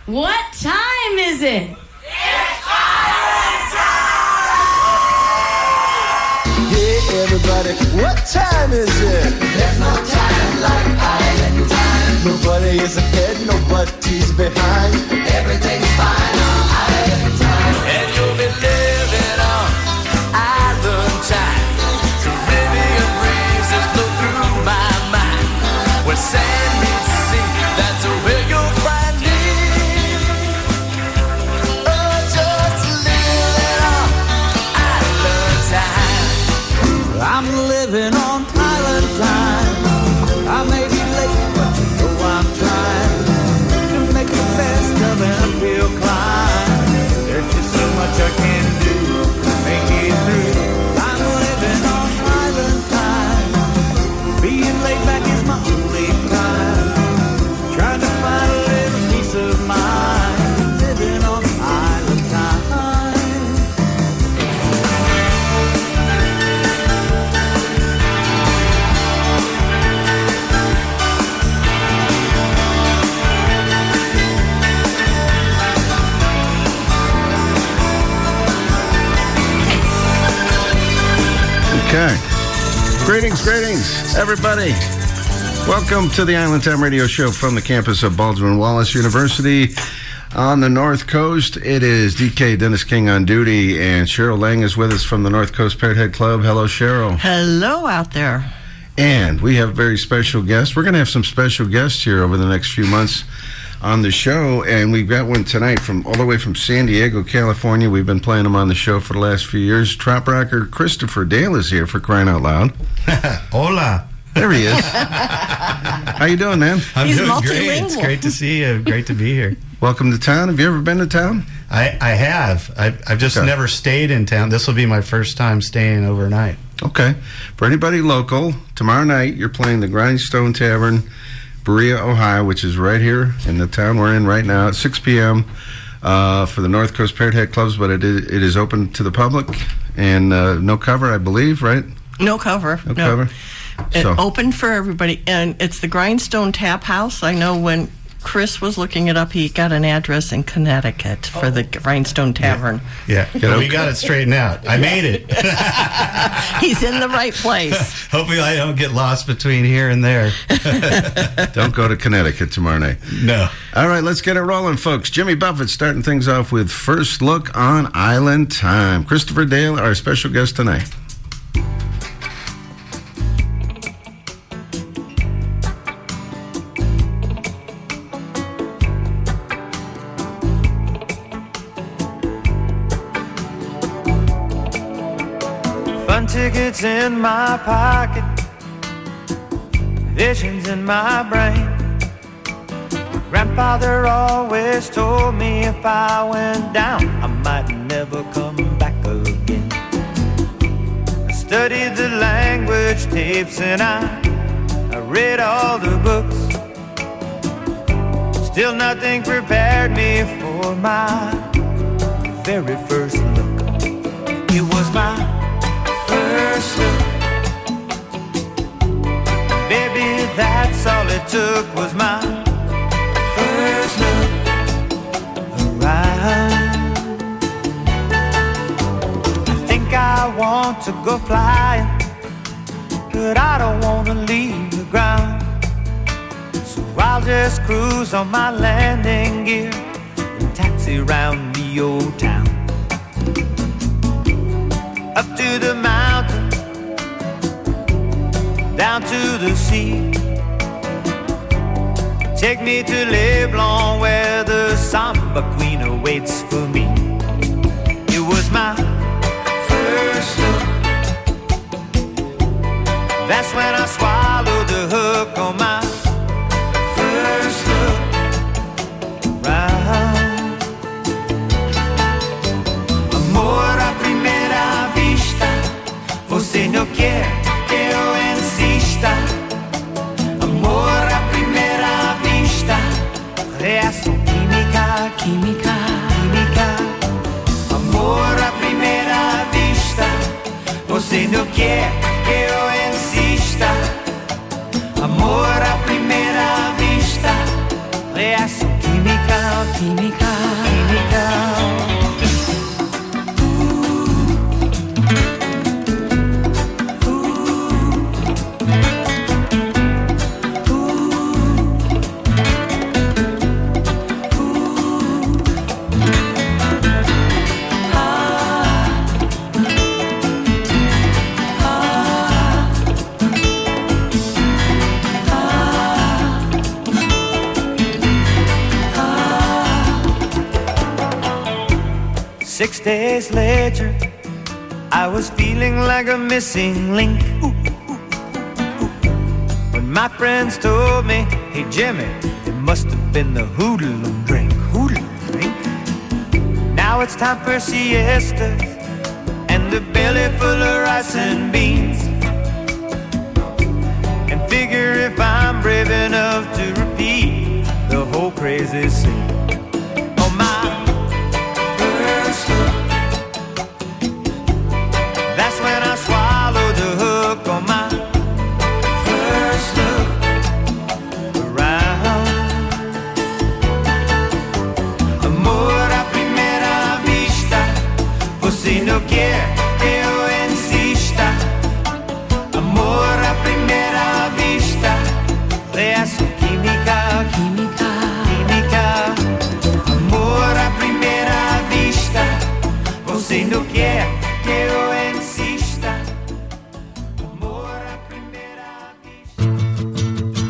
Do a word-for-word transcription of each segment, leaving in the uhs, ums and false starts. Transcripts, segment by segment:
What time is it? It's Island time! Hey everybody, what time is it? There's no time like Island time. Nobody is ahead, nobody's behind. Everything's fine on Island time. And you'll be living on Island time. Caribbean breezes blow through my mind. Where sand meets sea, that's where you'll find me. Oh, just living on Island time. I'm living on Island time. I may be late, but you know I'm trying to make the best of an uphill climb. There's just so much I can do to make it through. I'm living on Island time. Being laid back is my only crime. Trying to find a little peace of mind. Living on Island time. Okay. Greetings, greetings, everybody. Welcome to the Island Time Radio Show from the campus of Baldwin Wallace University on the North Coast. It is D K Dennis King on duty, and Cheryl Lang is with us from the North Coast Parrot Head Club. Hello, Cheryl. Hello out there. And we have a very special guest. We're going to have some special guests here over the next few months on the show, and we've got one tonight from all the way from San Diego, California. We've been playing him on the show for the last few years. Trop rocker Christopher Dale is here, for crying out loud. Hola. There he is. How you doing, man? I'm He's doing multilingual. great. It's great to see you. Great to be here. Welcome to town. Have you ever been to town? I, I have. I've, I've just Okay. never stayed in town. This will be my first time staying overnight. Okay. For anybody local, tomorrow night you're playing the Grindstone Tavern, Berea, Ohio, which is right here in the town we're in right now at six p.m. Uh, for the North Coast Parrot Head Clubs, but it is, it is open to the public and uh, no cover, I believe, right? No cover. No, cover. It So open for everybody, and it's the Grindstone Tap House. I know when Chris was looking it up, he got an address in Connecticut for the Grindstone Tavern. Yeah, but we got it straightened out. I made it. He's in the right place. Hopefully I don't get lost between here and there. don't go to Connecticut tomorrow night. No. All right, let's get it rolling, folks. Jimmy Buffett starting things off with First Look on Island Time. Christopher Dale, our special guest tonight. Fun tickets in my pocket, visions in my brain. Grandfather always told me if I went down, I might never come back again. I studied the language tapes and I, I read all the books. Still nothing prepared me for my very first look. It was my first look. Baby, that's all it took was my first look around. I think I want to go flying, but I don't want to leave the ground. So I'll just cruise on my landing gear and taxi round the old town. Up to the mountain, down to the sea. Take me to Leblon where the samba queen awaits for me. It was my first look. That's when I swallowed the hook on my first look round. Amor à primeira vista, você não quer que eu insista. Amor à primeira vista, reação química, química, química. Amor à primeira vista, você não quer que eu insista. Amor à primeira vista, reação química, química. Six days later, I was feeling like a missing link. When my friends told me, hey Jimmy, it must have been the hoodlum drink, hoodlum drink. Now it's time for siestas and a belly full of rice and beans. And figure if I'm brave enough to repeat the whole crazy scene. On my first look, that's when I swallowed the hook. On my first look around, amor a primera vista, você não quer que eu insista. Amor a primera vista, é só química, química, química. Amor a primera vista, você não quer que eu insista. Amor a primera vista.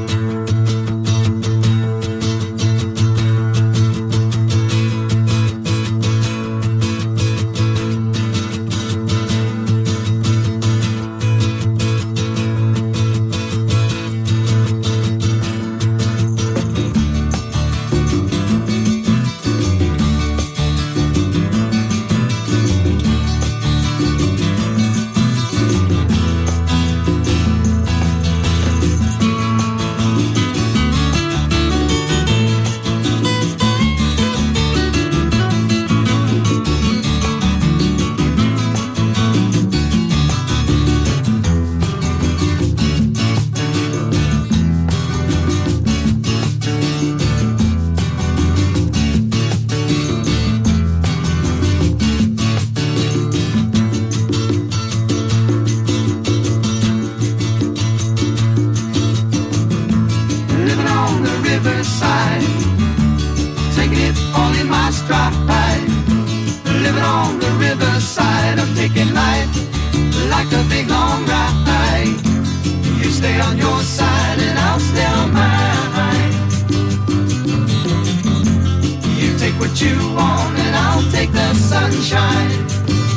Living on the riverside, taking it all in my stride. Living on the riverside, I'm taking life like a big long ride. You stay on your side and I'll stay on mine. You take what you want and I'll take the sunshine.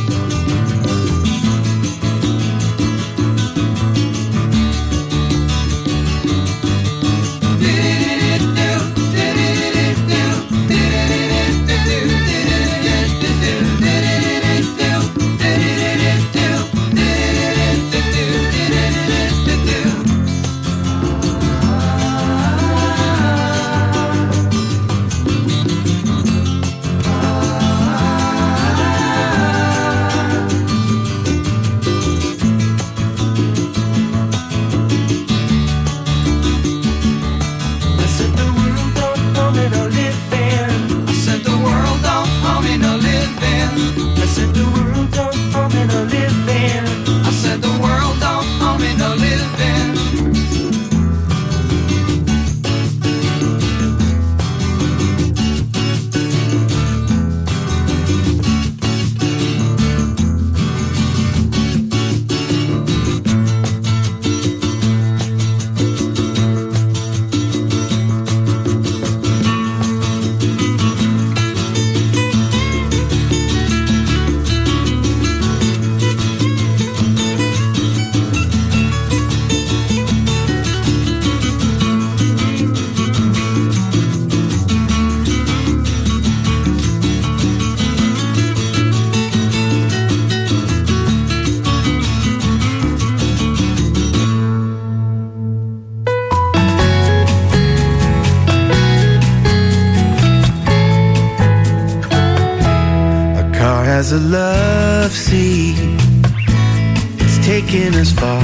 As a love sea, it's taking us far.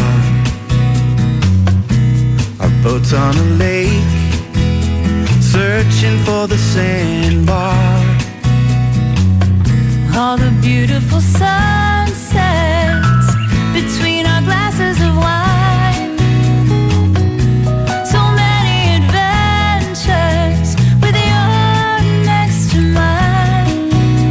Our boat's on a lake, searching for the sandbar. All the beautiful sunsets between our glasses of wine. So many adventures with you next to mine.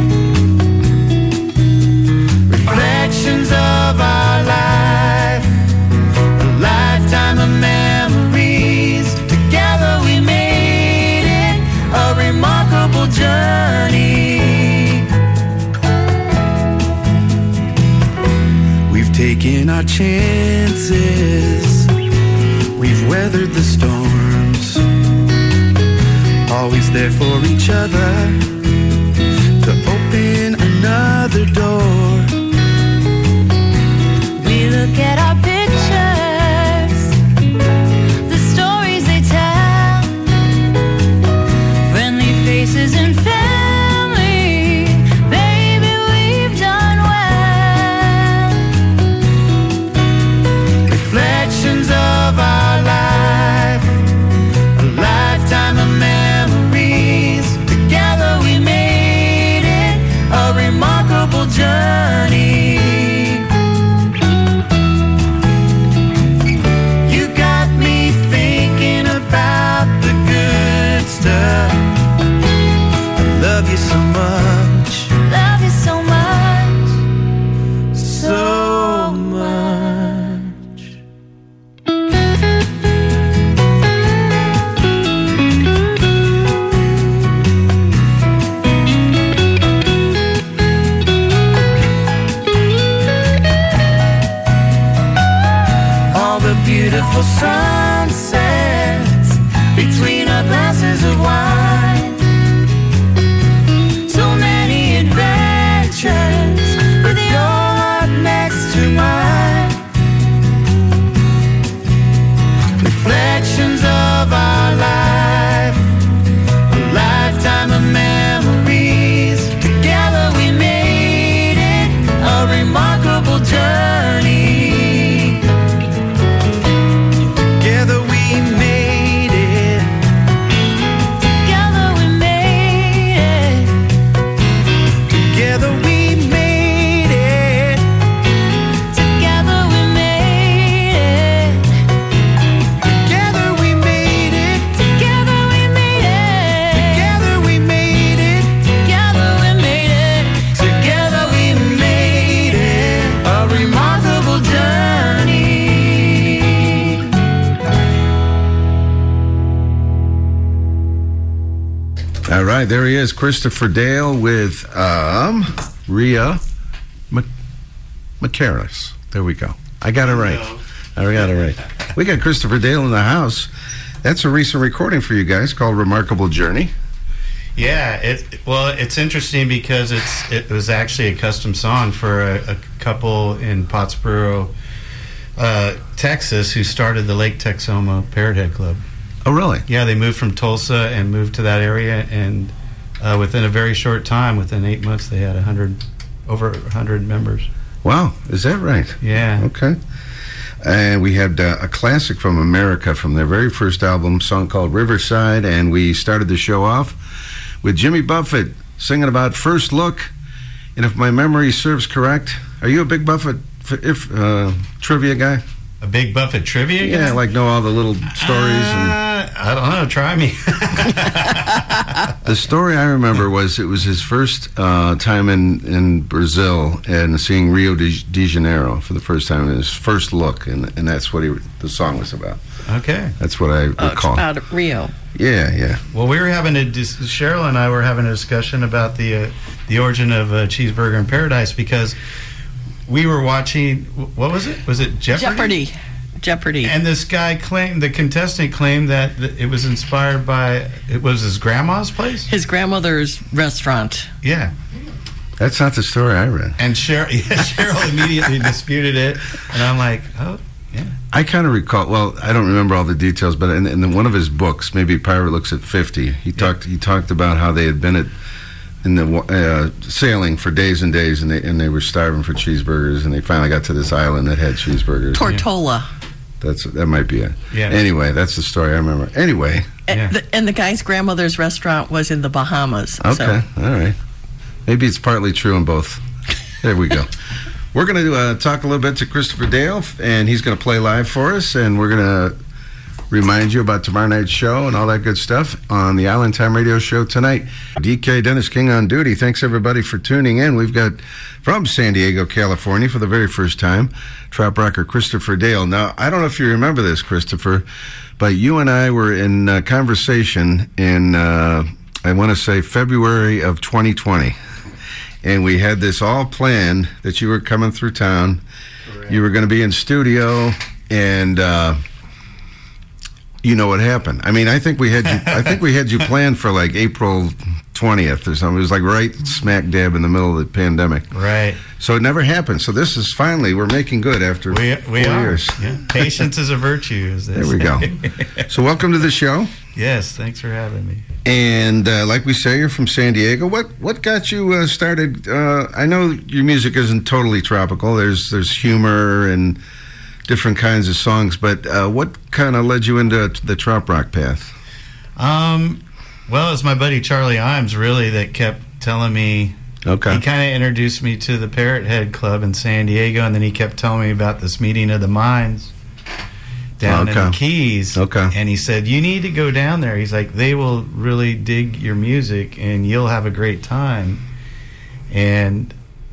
Reflections of our life, a lifetime of memories. Together we made it a remarkable journey. taking our chances. We've weathered the storms, always there for each other to open another door. We look at our pictures, the stories they tell, friendly faces and family, baby, we've done well. Reflections of our life, a lifetime of memories. Together we made it a remarkable journey. You got me thinking about the good stuff. I love you so much, Love you so much, so much. All the beautiful sunsets between our glasses of wine. So many adventures with your heart next to mine. Reflections of our life, a lifetime of memories. Together we made it a remarkable journey. Together we made it. together we made it, Together we made it. together we made it, Together we made it. together we made it, Together we made it. together we made it, Together we made it a remarkable journey. All right, there he is, Christopher Dale with um, Rhea Mc- McCarris. There we go. I got it right. I got it right. We got Christopher Dale in the house. That's a recent recording for you guys called Remarkable Journey. Yeah, it well, it's interesting because it's it was actually a custom song for a, a couple in Pottsboro, uh, Texas, who started the Lake Texoma Parrot Head Club. Oh, really? Yeah, they moved from Tulsa and moved to that area, and uh, within a very short time, within eight months, they had a hundred over a hundred members. Wow, is that right? Yeah. Okay. And we had uh, a classic from America from their very first album, song called Riverside, and we started the show off with Jimmy Buffett singing about First Look. And if my memory serves correct, are you a big Buffett f- if uh, trivia guy? A big Buffett trivia guy? Yeah, like know all the little stories. and Uh, I don't know. Try me. The story I remember was it was his first uh, time in, in Brazil and seeing Rio de, de Janeiro for the first time. His first look, and and that's what he the song was about. Okay. That's what I Oh, it's recall. about Rio. Yeah, yeah. Well, we were having a dis- Cheryl and I were having a discussion about the uh, the origin of uh, Cheeseburger in Paradise because we were watching. What was it? Was it Jeopardy? Jeopardy. Jeopardy. And this guy claimed, the contestant claimed that th- it was inspired by, it was his grandma's place? His grandmother's restaurant. Yeah. That's not the story I read. And Cheryl, yeah, Cheryl immediately disputed it. And I'm like, oh, yeah. I kind of recall. Well, I don't remember all the details, but in, in one of his books, maybe Pirate Looks at fifty, he talked. He talked about how they had been at in the uh, sailing for days and days, and they and they were starving for cheeseburgers, and they finally got to this island that had cheeseburgers. Tortola. That's that might be it. Yeah. Anyway, that's the story I remember. Anyway. And, the, and the guy's grandmother's restaurant was in the Bahamas. Okay. So. All right. Maybe it's partly true in both. There we go. We're going to uh, talk a little bit to Christopher Dale, and he's going to play live for us, and we're going to remind you about tomorrow night's show and all that good stuff on the Island Time Radio Show tonight. D K Dennis King on duty. Thanks, everybody, for tuning in. We've got, from San Diego, California, for the very first time, trop rocker Christopher Dale. Now, I don't know if you remember this, Christopher, but you and I were in uh, conversation in, uh, I want to say, February of twenty twenty. And we had this all planned that you were coming through town. You were going to be in studio, and uh, you know what happened. I mean, I think we had you. I think we had you planned for like April twentieth or something. It was like right smack dab in the middle of the pandemic. Right. So it never happened. So this is finally we're making good after we, we four are. years. Yeah. Patience is a virtue. As they There we say. go. So welcome to the show. Yes, thanks for having me. And uh, like we say, you're from San Diego. What what got you uh, started? Uh, I know your music isn't totally tropical. There's there's humor and different kinds of songs. But uh, what kind of led you into the trop rock path? Um, well, it's my buddy Charlie Imes really that kept telling me. Okay. He kind of introduced me to the Parrot Head Club in San Diego, and then he kept telling me about this meeting of the minds down Okay. in the Keys. Okay. And he said, you need to go down there. He's like, they will really dig your music, and you'll have a great time. And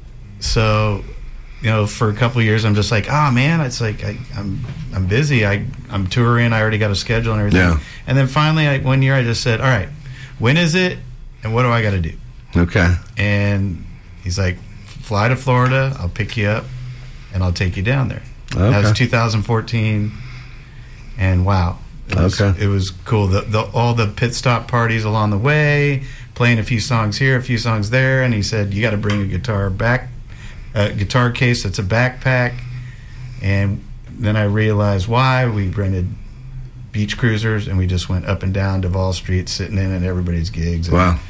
so, you know, for a couple of years, I'm just like, oh, man, it's like I, I'm I'm busy. I, I'm touring. I already got a schedule and everything. Yeah. And then finally, I, one year, I just said, all right, when is it, and what do I got to do? Okay. And he's like, fly to Florida, I'll pick you up, and I'll take you down there. Okay. That was two thousand fourteen, and wow. It was, Okay. It was cool. The, the, all the pit stop parties along the way, playing a few songs here, a few songs there, and he said, you got to bring a guitar back, a guitar case that's a backpack. And then I realized why. We rented beach cruisers, and we just went up and down Duval Street, sitting in at everybody's gigs. And, Wow.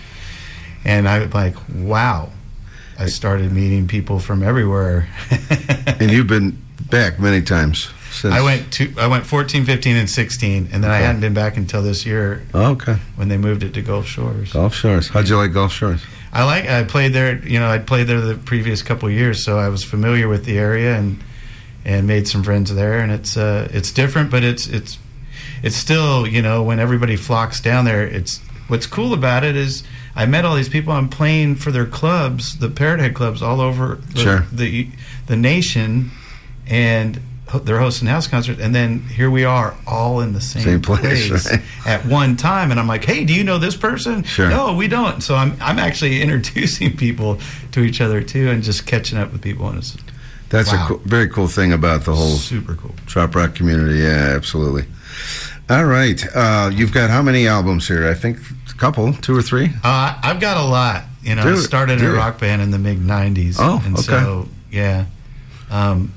And I was like, wow. I started meeting people from everywhere. And you've been back many times since. I went to I went fourteen, fifteen, and sixteen, and then I Okay. hadn't been back until this year. Oh, okay. When they moved it to Gulf Shores. Gulf Shores. How'd you like Gulf Shores? I like. I played there. You know, I'd played there the previous couple of years, so I was familiar with the area and and made some friends there. And it's uh, it's different, but it's it's it's still, you know, when everybody flocks down there. It's what's cool about it is I met all these people. I'm playing for their clubs, the Parrot Head clubs, all over the Sure. the, the nation, and ho- they're hosting house concerts. And then here we are, all in the same, Same place, right? at one time. And I'm like, hey, do you know this person? Sure. No, we don't. So I'm I'm actually introducing people to each other too, and just catching up with people. And it's That's wow. a cool, very cool thing about the whole super cool trop rock community. Yeah, absolutely. All right. Uh, you've got how many albums here? I think a couple, two or three. Uh, I've got a lot. You know, Do I it, started in do a it. rock band in the mid nineties. Oh, and okay. So, yeah. Um,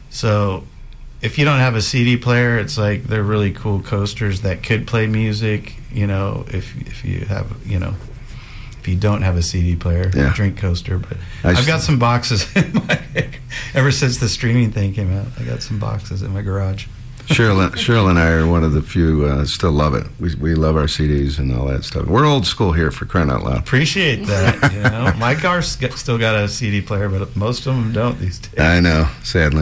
so, if you don't have a C D player, it's like they're really cool coasters that could play music. You know, if if you have, you know, if you don't have a C D player, Yeah. drink coaster. But I I've s- got some boxes in my. Ever since the streaming thing came out, I got some boxes in my garage. Cheryl, Cheryl and I are one of the few uh, still love it. We we love our C Ds and all that stuff. We're old school here, for crying out loud. Appreciate that. You know, my car's got, still got a C D player, but most of them don't these days. I know, sadly.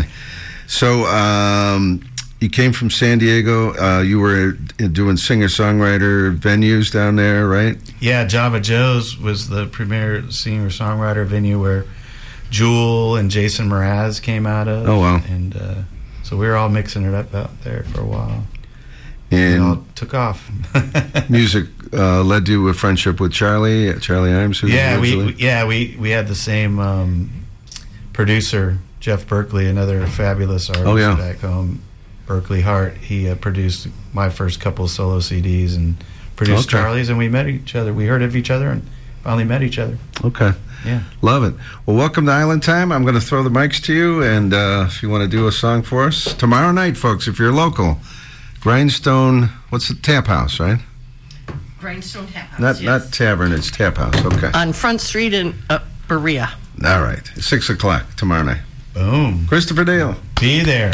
So um, you came from San Diego. Uh, you were doing singer-songwriter venues down there, right? Yeah, Java Joe's was the premier singer-songwriter venue where Jewel and Jason Mraz came out of. Oh, wow. And uh, so we were all mixing it up out there for a while. And it all took off. music uh, led to a friendship with Charlie, Charlie Imes. Who yeah, we, originally- we yeah we we had the same um, producer, Jeff Berkeley, another fabulous artist Oh, yeah. back home. Berkeley Hart. He uh, produced my first couple of solo C Ds and produced Okay. Charlie's, and we met each other. We heard of each other and finally met each other. Okay. Yeah. Love it. Well, welcome to Island Time. I'm going to throw the mics to you, and uh, if you want to do a song for us. Tomorrow night, folks, if you're local, Grindstone, what's the Tap House, right? Grindstone Tap House. Not yes. not Tavern, it's Tap House. Okay. On Front Street in uh, Berea. All right. Six o'clock tomorrow night. Boom. Christopher Dale. Be there.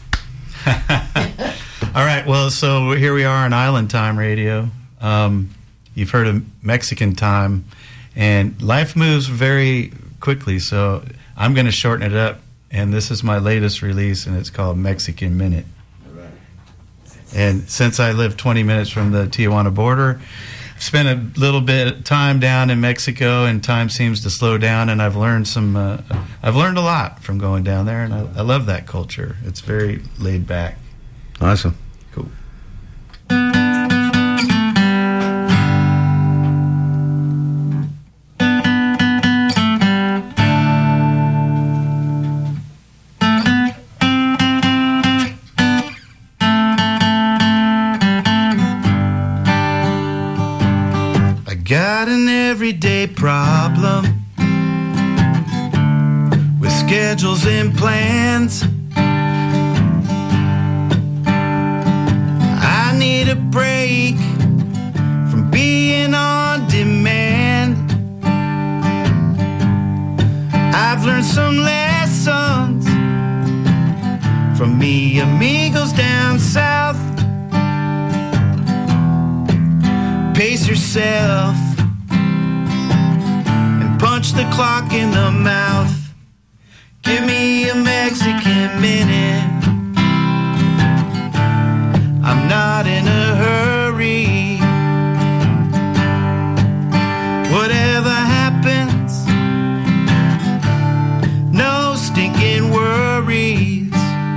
All right. Well, so here we are on Island Time Radio. Um, you've heard of Mexican time, and life moves very quickly. So I'm going to shorten it up, and this is my latest release, and it's called Mexican Minute. And since I live twenty minutes from the Tijuana border, I've spent a little bit of time down in Mexico, and time seems to slow down. And I've learned some. Uh, I've learned a lot from going down there, and I, I love that culture. It's very laid back. Awesome. Cool. everyday problem with schedules and plans. I need a break from being on demand. I've learned some lessons from me amigos down south. Pace yourself and punch the clock in the mouth. Give me a Mexican minute. I'm not in a hurry. Whatever happens, no stinking worries.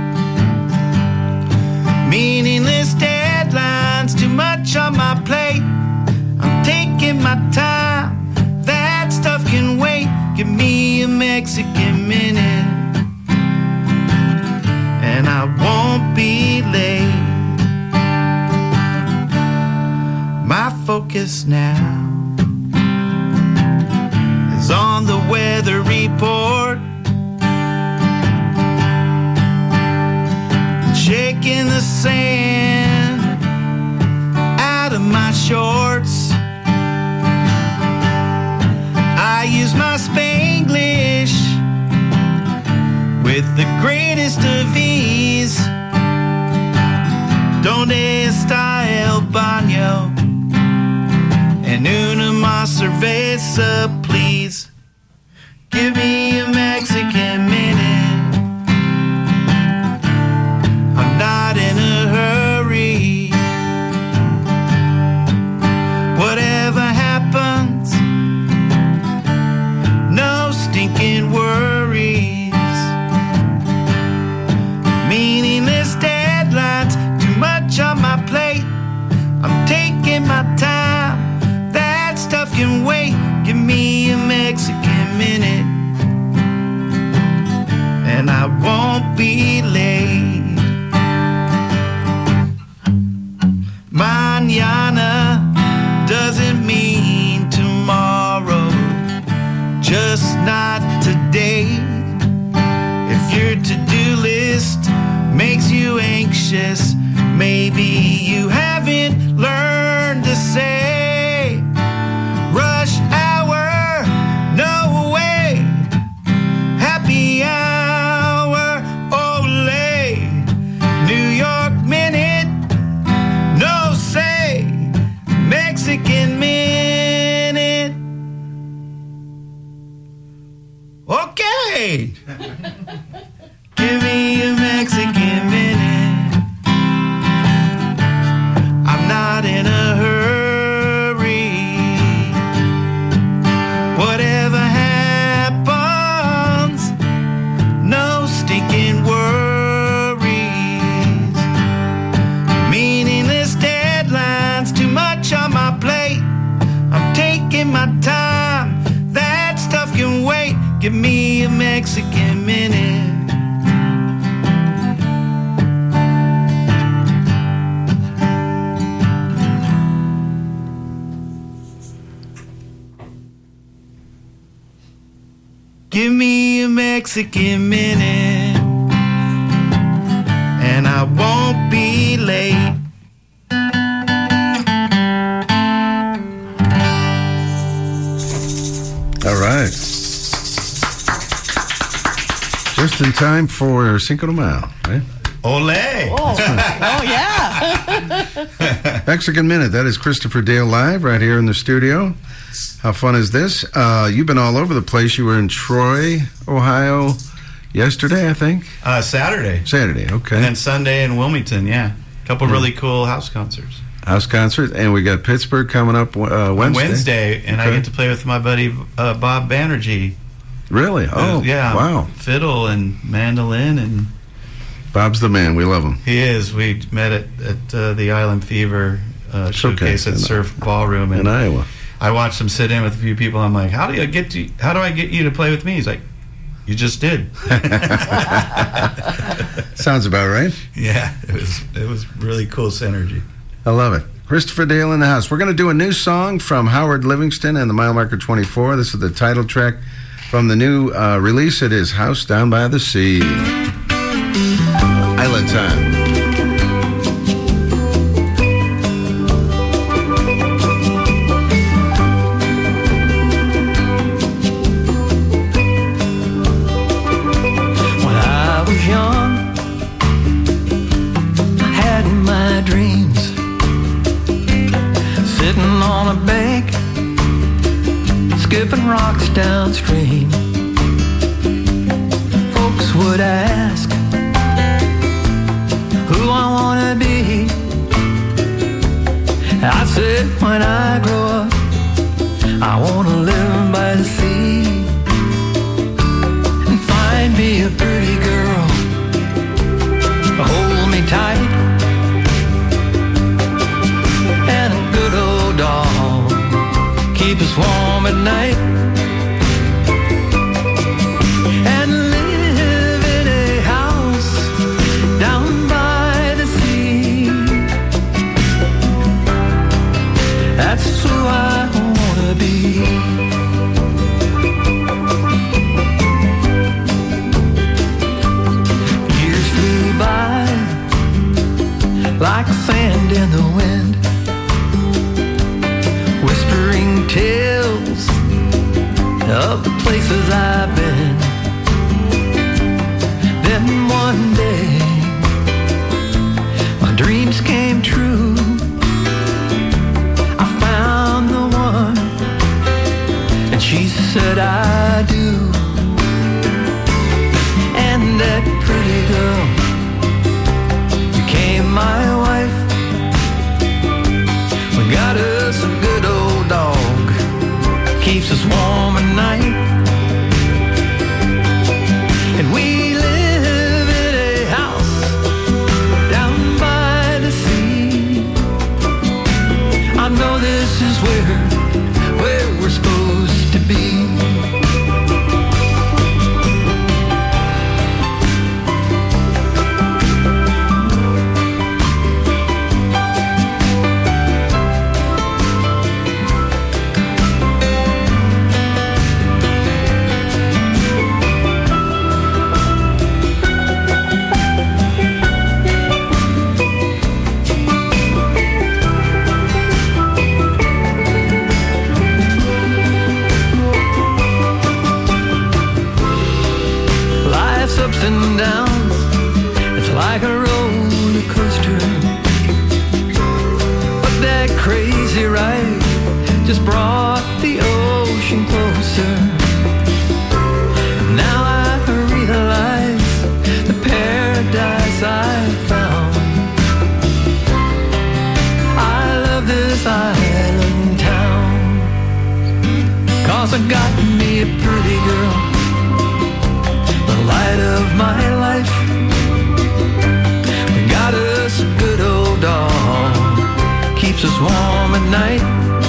Meaningless deadlines, too much on my plate. I'm taking my time, that stuff can wait. Give me a Mexican minute, and I won't be late. My focus now is on the weather report, shaking the sand out of my shorts. I use my Spanglish with the greatest of ease. Donde está el baño? And una más cerveza, please. Give me a Mexican minute. I'm not in a hurry. Whatever happens, no stinking worries. Meaningless deadlines, too much on my plate. I'm taking my time, that stuff can wait. Give me a Mexican minute, and I won't be late. Mañana doesn't mean tomorrow, just not today. If your to-do list makes you anxious, maybe you haven't learned to say rush hour, no way. Happy hour, ole. New York minute, no say. Mexican minute. Okay. Give me a Mexican minute. I'm not in a hurry. Whatever happens, no stinking worries. Meaningless deadlines, too much on my plate. I'm taking my time, that stuff can wait. Give me a Mexican minute. Give me a Mexican minute, and I won't be late. All right. Just in time for Cinco de Mayo, right? Ole! Oh, oh yeah. Mexican Minute. That is Christopher Dale live right here in the studio. How fun is this? Uh, you've been all over the place. You were in Troy, Ohio yesterday, I think? Uh, Saturday. Saturday, okay. And then Sunday in Wilmington, yeah. A couple Yeah. really cool house concerts. House concert. And we got Pittsburgh coming up uh, Wednesday. On Wednesday, and Okay. I get to play with my buddy uh, Bob Banerjee. Really? Oh, Uh, yeah. wow. Fiddle and mandolin, and Bob's the man. We love him. he is. We met at, at uh, the Island Fever uh, showcase Showcase at in- Surf Ballroom In Iowa. I watched him sit in with a few people. I'm like, how do you get to? How do I get you to play with me? He's like, you just did. Sounds about right. Yeah, it was it was really cool synergy. I love it. Christopher Dale in the house. We're going to do a new song from Howard Livingston and the Mile Marker twenty-four. This is the title track from the new uh, release. It is House Down by the Sea. Island Time. On a bank, skipping rocks downstream. Folks would ask who I wanna be. I said when I grow up, I wanna live by the sea and find me a pretty girl to hold me tight and a good old dog keep us warm at night, and live in a house down by the sea. That's who I wanna be. Years flew by like sand in the wind, whispering tales of the places I've been. Then one day my dreams came true. I found the one and she said I do. And that pretty girl became my wife. We got us a good old dog, keeps us warm at night, and we live in a house down by the sea. I know this is where, where we're supposed to be. Ups and downs, it's like a roller coaster, but that crazy ride just brought the ocean closer. And now I realize the paradise I found. I love this island town, 'cause I got me a pretty girl, light of my life. We got us a good old dog, keeps us warm at night,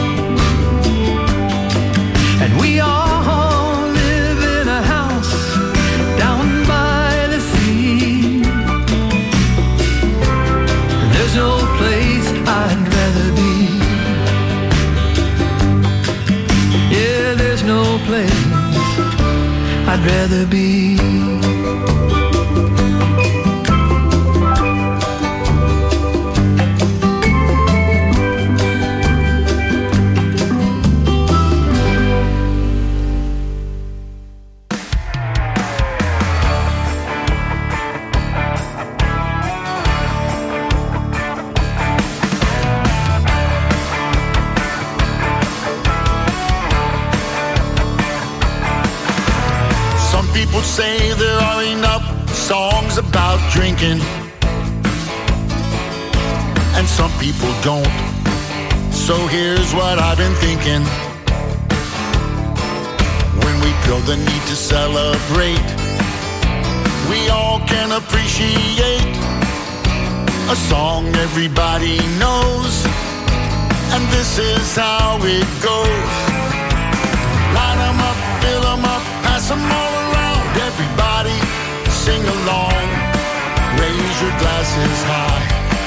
and we all live in a house down by the sea. There's no place I'd rather be. Yeah, there's no place I'd rather be. Say there are enough songs about drinking, and some people don't. So here's what I've been thinking. When we feel the need to celebrate, we all can appreciate a song everybody knows, and this is how it goes. Line 'em up, fill 'em up, pass 'em all around. Everybody sing along, raise your glasses high.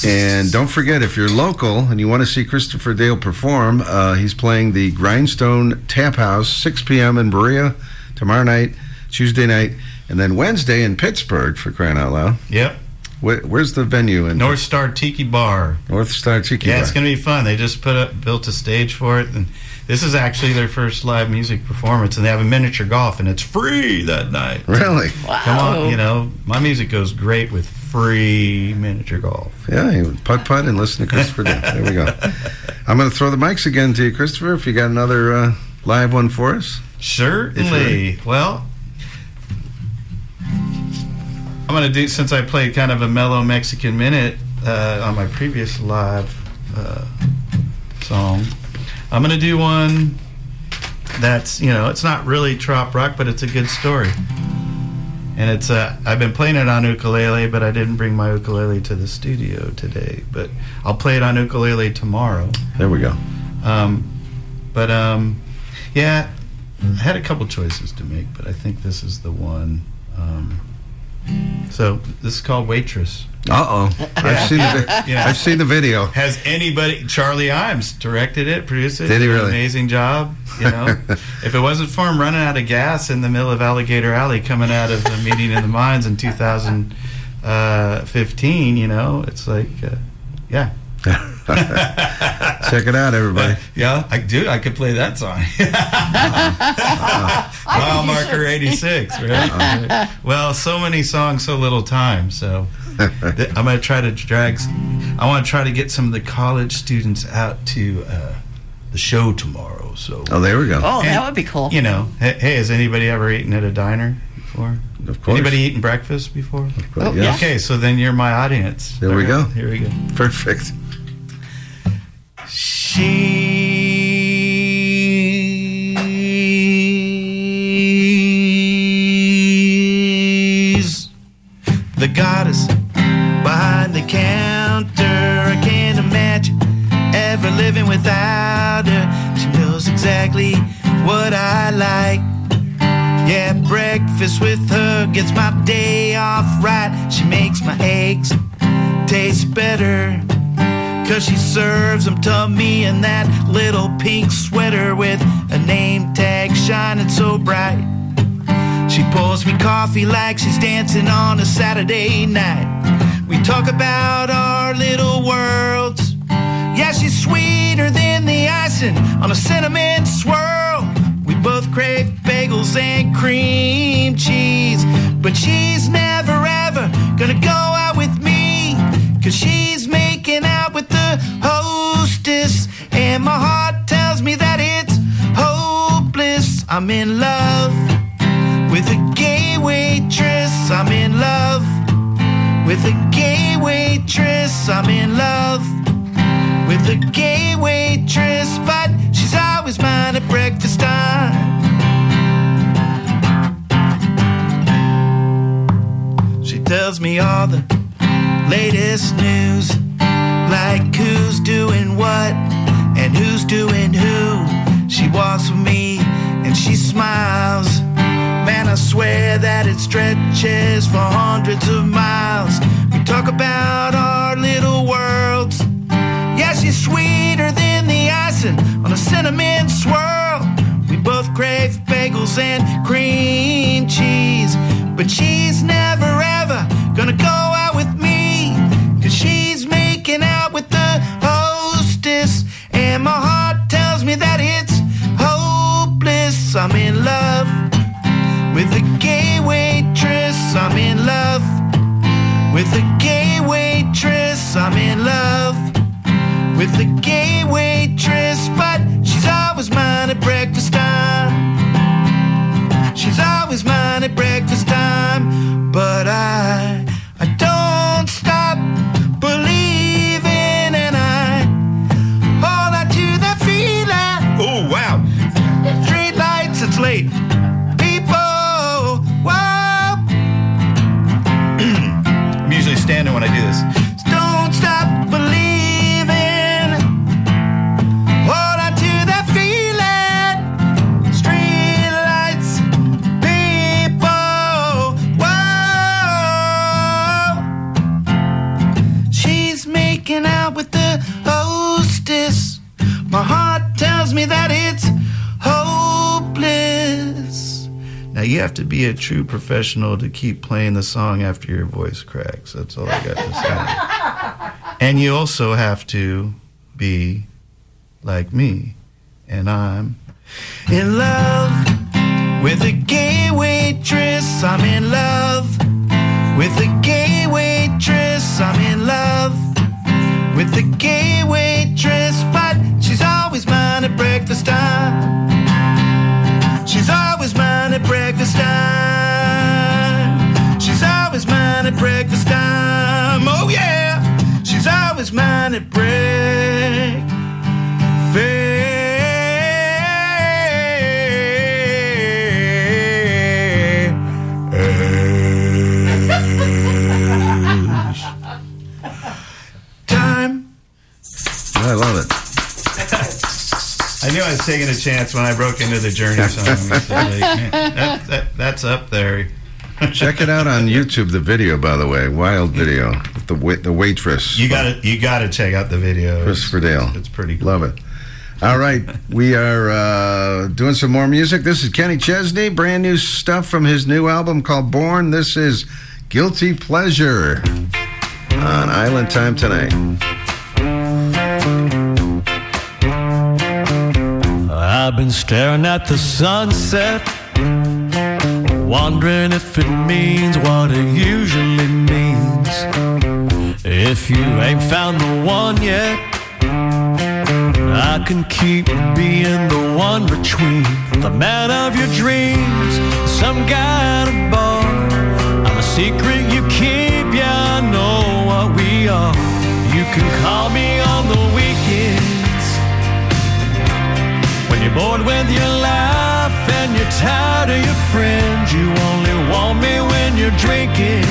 And don't forget, if you're local and you want to see Christopher Dale perform, uh, he's playing the Grindstone Tap House, six p.m. in Berea tomorrow night, Tuesday night, and then Wednesday in Pittsburgh, for crying out loud. Yep. Where, where's the venue? In North Star Tiki Bar. North Star Tiki yeah, Bar. Yeah, it's going to be fun. They just put up, built a stage for it, and this is actually their first live music performance, and they have a miniature golf, and it's free that night. Really? Wow. Come on, you know, my music goes great with free miniature golf. Yeah, you putt putt and listen to Christopher Dale. There we go. I'm going to throw the mics again to you, Christopher, if you got another uh, live one for us. Certainly. Well, I'm going to do, since I played kind of a mellow Mexican minute uh, on my previous live uh, song, I'm going to do one that's, you know, it's not really trop rock, but it's a good story. And it's, uh, I've been playing it on ukulele, but I didn't bring my ukulele to the studio today. But I'll play it on ukulele tomorrow. There we go. Um, but, um, yeah, I had a couple choices to make, but I think this is the one. Um, so this is called Waitress. Uh oh, I've seen the Yeah. I've seen the video. Has anybody? Charlie Imes directed it, produced it. Did he did an really? Amazing job. You know, if it wasn't for him running out of gas in the middle of Alligator Alley, coming out of the meeting in the mines in two thousand fifteen, you know, it's like, uh, yeah. Check it out, everybody. Yeah, I do. I could play that song. Mile marker eighty-six, right? Well, so many songs, so little time. So th- I'm going to try to drag. I want to try to get some of the college students out to uh, the show tomorrow. So Oh, there we go. Oh, And, that would be cool. You know, hey, hey, has anybody ever eaten at a diner before? Of course. Anybody eaten breakfast before? Of course, Oh, yes. Okay, so then you're my audience. There we All go. Here we go. Perfect. She's the goddess behind the counter. I can't imagine ever living without her. She knows exactly what I like. Yeah, breakfast with her gets my day off right. She makes my eggs taste better, 'cause she serves them to me in that little pink sweater with a name tag shining so bright. She pours me coffee like she's dancing on a Saturday night. We talk about our little worlds. Yeah, she's sweeter than the icing on a cinnamon swirl. We both crave bagels and cream cheese, but she's never ever gonna go out with me, 'cause she's making out with the hostess, and my heart tells me that it's hopeless. I'm in love with a gay waitress. I'm in love with a gay waitress. I'm in love with a gay waitress, but she's always mine at breakfast time. She tells me all the latest news, like who's doing what and who's doing who. She walks with me and she smiles. Man, I swear that it stretches for hundreds of miles. We talk about our little worlds. Yeah, she's sweeter than the icing on a cinnamon swirl. We both crave bagels and cream cheese, but she's never ever gonna go out with me, 'cause she's making out with the hostess, and my heart tells me that it's hopeless. I'm in love with a gay waitress. I'm in love with a gay waitress. I'm in love with a gay waitress, but she's always mine at breakfast time. She's always mine at breakfast time, but I, I don't stop believing, and I hold on to the feeling. Oh, wow. Street lights, it's late. People, whoa. I'm usually standing when I do this. Don't stop believing. have to be a true professional to keep playing the song after your voice cracks. That's all I got to say. And you also have to be like me. And I'm in love with a gay waitress. I'm in love with a gay waitress. I'm in love with a gay waitress, but she's always mine at breakfast time. She's always mine at breakfast time. She's always mine at breakfast time. Oh yeah, she's always mine at breakfast. I love it. I knew I was taking a chance when I broke into the Journey song. I said, like, man, that, that, that's up there. Check it out on YouTube. The video, by the way, wild video. The wait, the waitress. You got to you got to check out the video. Christopher Dale. It's, it's pretty cool. Love it. All right, we are uh, doing some more music. This is Kenny Chesney, brand new stuff from his new album called Born. This is Guilty Pleasure on Island Time Tonight. I've been staring at the sunset, wondering if it means what it usually means. If you ain't found the one yet, I can keep being the one between the man of your dreams, some guy at a bar. I'm a secret you keep, yeah, I know what we are. You can call me on the weekends when you're bored with your life and you're tired of your friends. You only want me when you're drinking,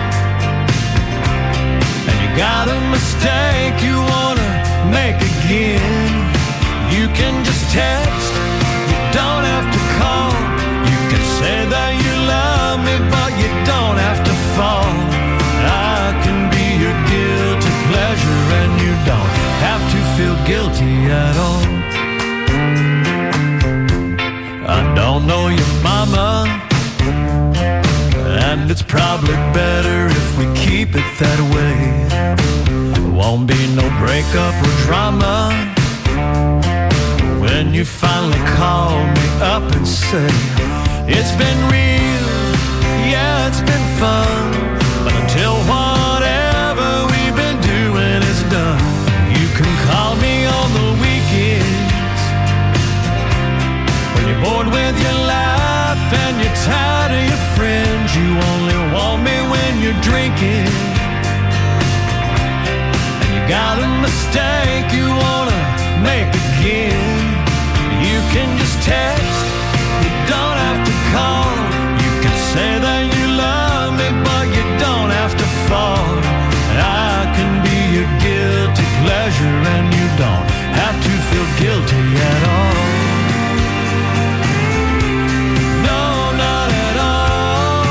and you got a mistake you wanna make again. You can just text, you don't have to call. You can say that you love me, but you don't have to fall. I can be your guilty pleasure, and you don't have to feel guilty at all. I don't know your mama, and it's probably better if we keep it that way. Won't be no breakup or drama when you finally call me up and say it's been real, yeah, it's been fun, but until whatever we've been doing is done, you can call me on the weekends when you're bored with your life and you're tired of your friends. You only want me when you're drinking, got a mistake you wanna make again. You can just text, you don't have to call. You can say that you love me, but you don't have to fall. I can be your guilty pleasure, and you don't have to feel guilty at all. No, not at all.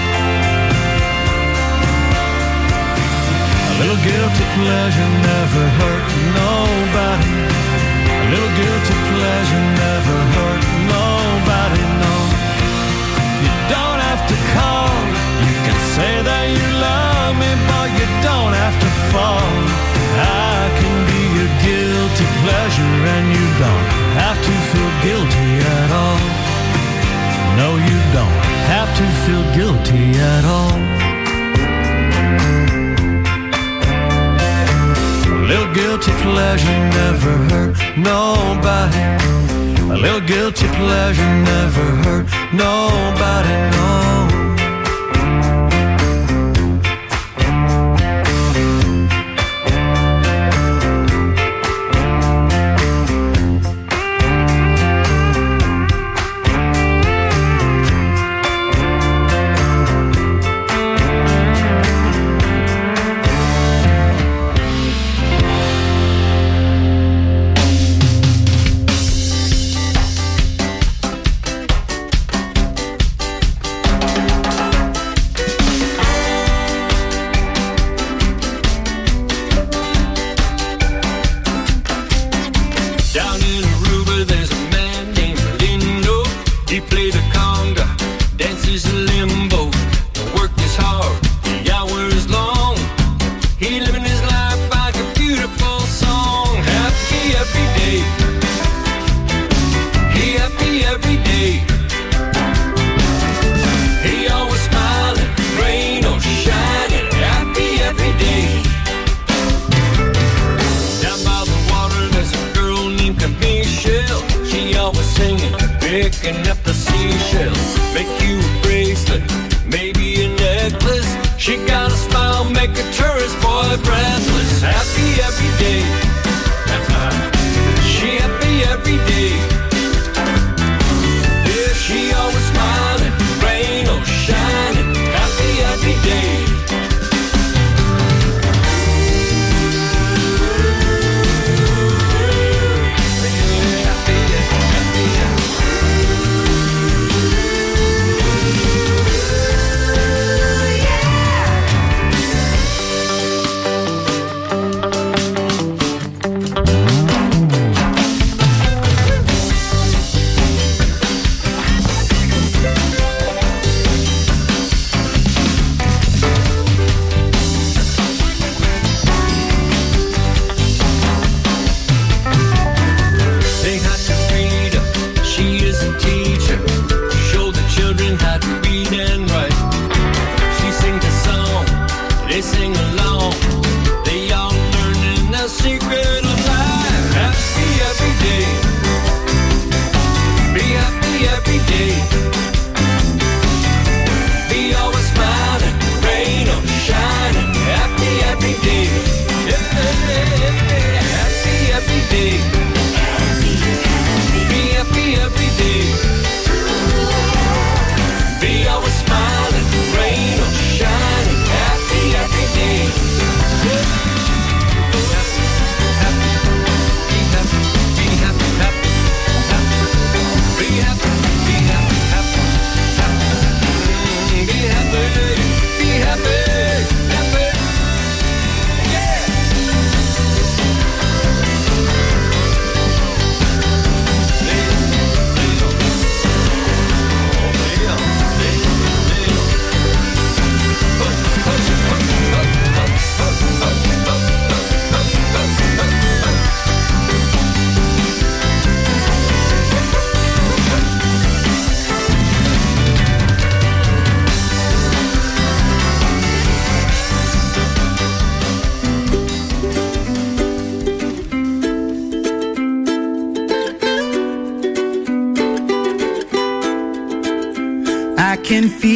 A little guilty pleasure never hurt nobody. A little guilty pleasure never hurt nobody, no. You don't have to call. You can say that you love me, but you don't have to fall. I can be your guilty pleasure, and you don't have to feel guilty at all. No, you don't have to feel guilty at all. A little guilty pleasure never hurt nobody. A little guilty pleasure never hurt nobody, no.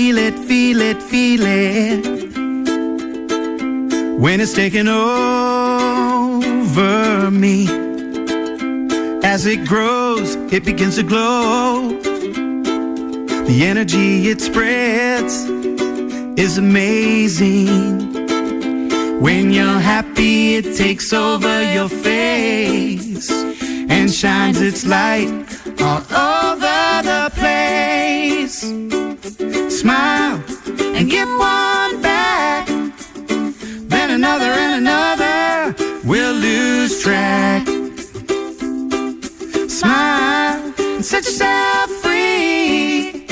feel it, feel it, feel it. When it's taking over me. As it grows, it begins to glow. The energy it spreads is amazing. When you're happy, it takes over your face and shines its light all over the place. Smile and give one back, then another and another, we'll lose track. Smile and set yourself free.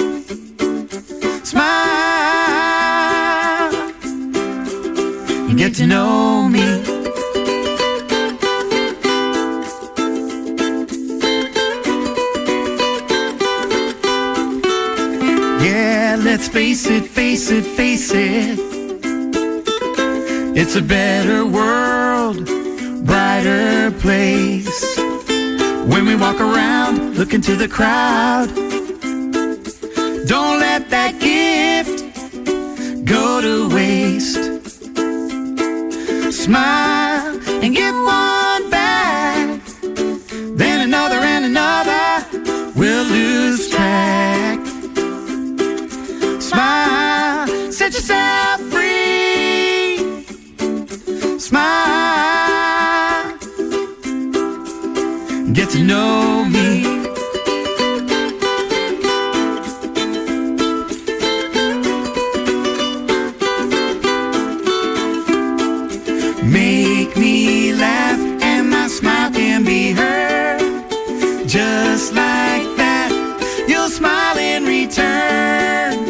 Smile and get to know me. Yeah, let's face it, face it, face it. It's a better world, brighter place. When we walk around, look into the crowd. Don't let that gift go to waste. Smile and give one back, then another and another, we'll lose track. Smile, set yourself free. Smile, get to know me. Make me laugh and my smile can be heard. Just like that, you'll smile in return.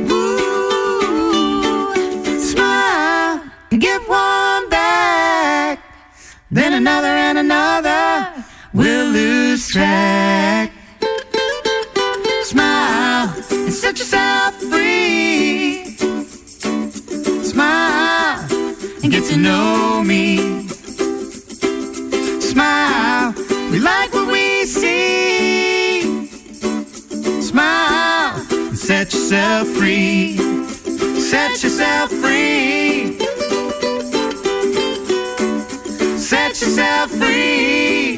Ooh, smile and get one back, then another and another, we'll lose track. Smile and set yourself free. Smile and get to know me. Smile, we like what we see. Smile and set yourself free. Set yourself free. Set yourself free.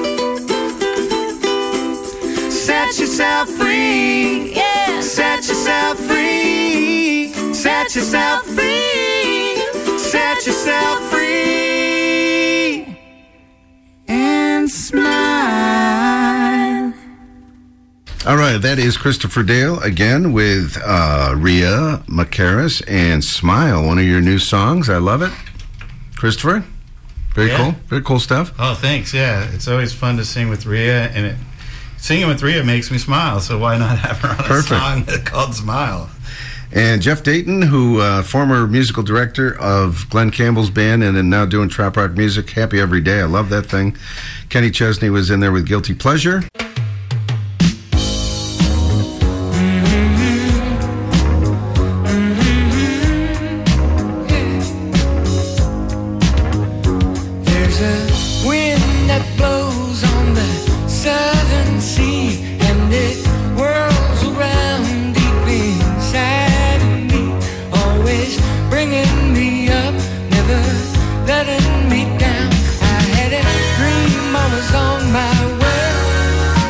Set yourself free. Yeah. Set yourself free. Set yourself free. Set yourself free. And smile. All right, that is Christopher Dale again with uh, Rhea McCarris and Smile, one of your new songs. I love it. Christopher, very Yeah. cool. Very cool stuff. Oh, thanks. Yeah, it's always fun to sing with Rhea, and it, singing with Rhea makes me smile, so why not have her on a Perfect. song called Smile? And Jeff Dayton, who uh, former musical director of Glenn Campbell's band and then now doing trap rock music, Happy Every Day. I love that thing. Kenny Chesney was in there with Guilty Pleasure. There's a wind that blows on the southern sea, and it whirls around deep inside of me, always bringing me up, never letting me down. I had a dream I was on my way,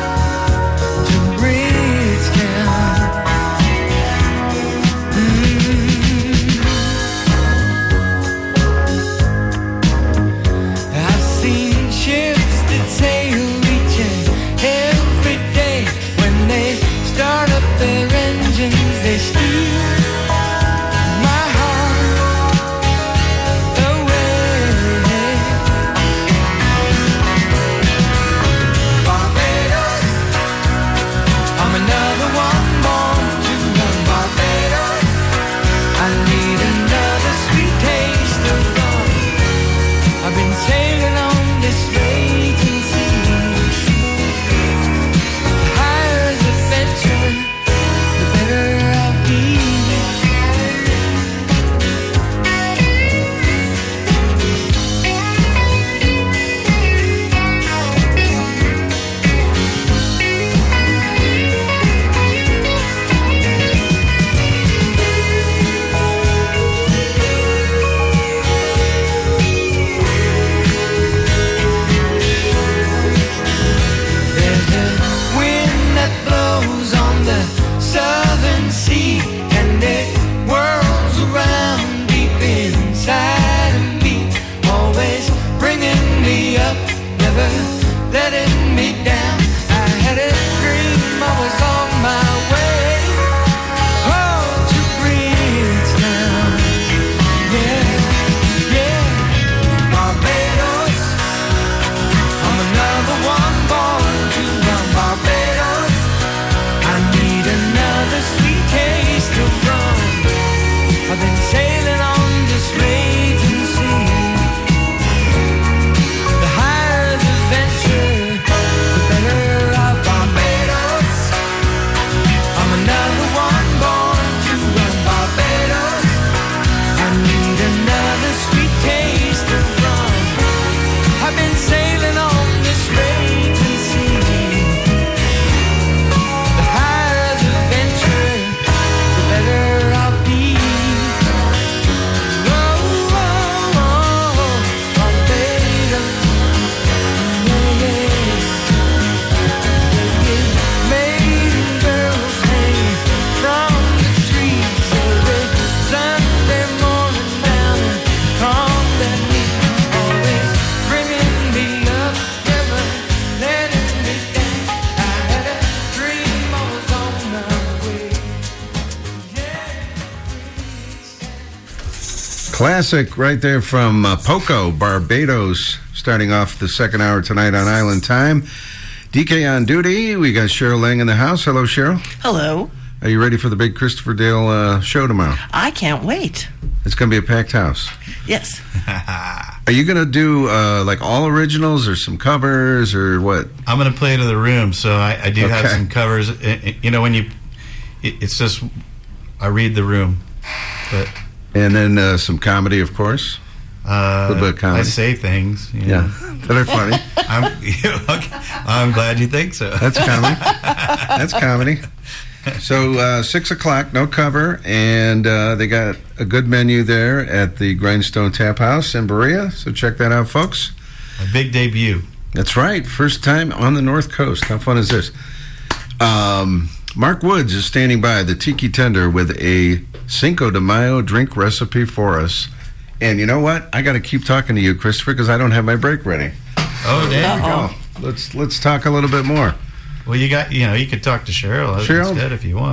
Classic right there from uh, Poco, Barbados, starting off the second hour tonight on Island Time. D K on duty. We got Cheryl Lang in the house. Hello, Cheryl. Hello. Are you ready for the big Christopher Dale uh, show tomorrow? I can't wait. It's going to be a packed house. Yes. Are you going to do uh, like all originals or some covers or what? I'm going to play to the room, so I, I do Okay. have some covers. It- it- you know, when you, it, it's just, I read the room. But And then uh, some comedy, of course. uh, A little bit of comedy. I say things. You Yeah, know. that are funny. I'm, okay. I'm glad you think so. That's comedy. That's comedy. So uh, six o'clock, no cover, and uh, they got a good menu there at the Grindstone Tap House in Berea. So check that out, folks. A big debut. That's right. First time on the North Coast. How fun is this? Um, Mark Woods is standing by the Tiki Tender with a Cinco de Mayo drink recipe for us. And you know what? I got to keep talking to you, Christopher, because I don't have my break ready. Oh, there we go. Let's let's talk a little bit more. Well, you got, you know, you could talk to Cheryl, Cheryl? instead if you want.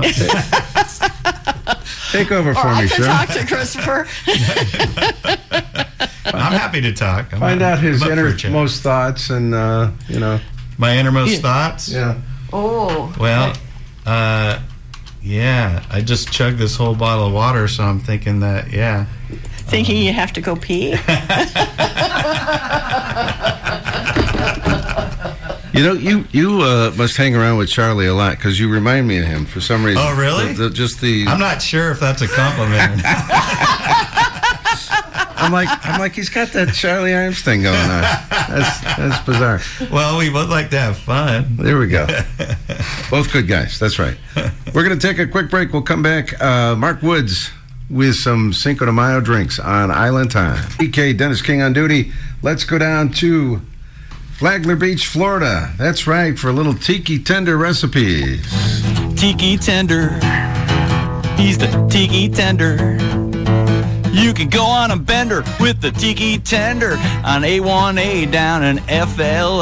Take over for or me, I can Cheryl. talk to Christopher. I'm happy to talk. I'm Find up- out his I'm up for a chat. innermost thoughts and, uh, you know. My innermost Yeah. thoughts? Yeah. Oh. Well, uh, yeah, I just chugged this whole bottle of water, so I'm thinking that, yeah. Thinking you have to go pee? You know, you you uh, must hang around with Charlie a lot because you remind me of him for some reason. Oh, really? The, the, just the. I'm not sure if that's a compliment. I'm like I'm like he's got that Charlie Imes thing going on. That's that's bizarre. Well, we both like to have fun. There we go. Both good guys. That's right. We're going to take a quick break. We'll come back. Uh, Mark Woods with some Cinco de Mayo drinks on Island Time. D K Dennis King on duty. Let's go down to Flagler Beach, Florida. That's right, for a little Tiki Tender recipes. Tiki Tender. He's the Tiki Tender. You can go on a bender with the Tiki Tender on A one A down in F L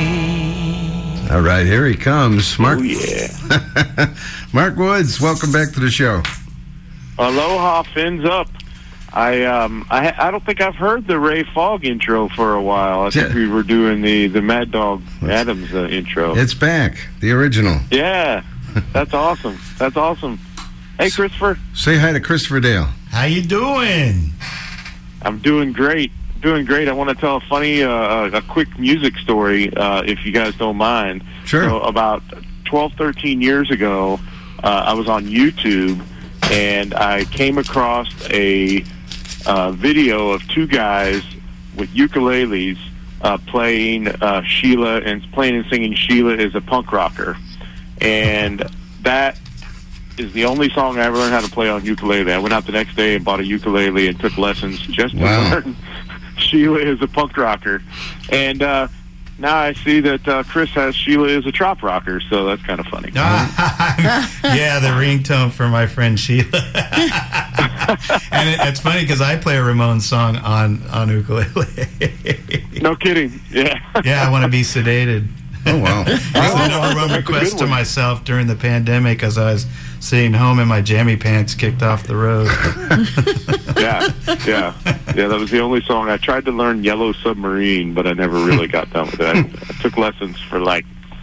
A. All right, here he comes. Mark. Oh, yeah. Mark Woods, welcome back to the show. Aloha, fins up. I um I I don't think I've heard the Ray Fogg intro for a while. I think Yeah. we were doing the the Mad Dog Adams uh, intro. It's back, the original. Yeah, that's awesome. That's awesome. Hey, Christopher. Say hi to Christopher Dale. How you doing? I'm doing great. Doing great. I want to tell a funny, uh, a quick music story, uh, if you guys don't mind. Sure. So about twelve, thirteen years ago, uh, I was on YouTube, and I came across a uh, video of two guys with ukuleles uh, playing uh, Sheila and playing and singing "Sheila is a Punk Rocker," and that is the only song I ever learned how to play on ukulele. I went out the next day and bought a ukulele and took lessons just to Wow. learn Sheila is a punk rocker. And uh, now I see that uh, Chris has Sheila is a trop rocker, so that's kind of funny. Yeah, the ringtone for my friend Sheila. And it, it's funny because I play a Ramones song on, on ukulele. No kidding. Yeah. Yeah, I want to be sedated. Oh, wow. That's the number one That's a good request to one. myself during the pandemic as I was sitting home and my jammy pants kicked off the road. Yeah, yeah, yeah. That was the only song I tried to learn. Yellow Submarine, but I never really got done with it. I, I took lessons for like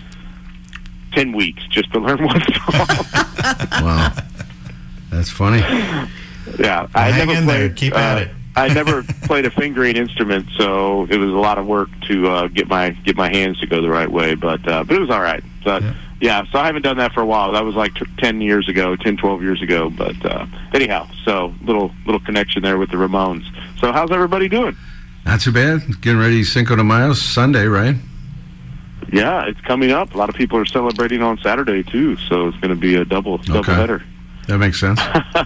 ten weeks just to learn one song. Wow. That's funny. Yeah, I Hang never in played. there. Keep at uh, it. I never played a fingering instrument, so it was a lot of work to uh, get my get my hands to go the right way. But uh, but it was all right. So, Yeah. yeah, so I haven't done that for a while. That was like t- ten years ago, ten, twelve years ago. But uh, anyhow, so little little connection there with the Ramones. So how's everybody doing? Not too bad. Getting ready Cinco de Mayo Sunday, right? Yeah, it's coming up. A lot of people are celebrating on Saturday too, so it's going to be a double double Okay. header. That makes sense.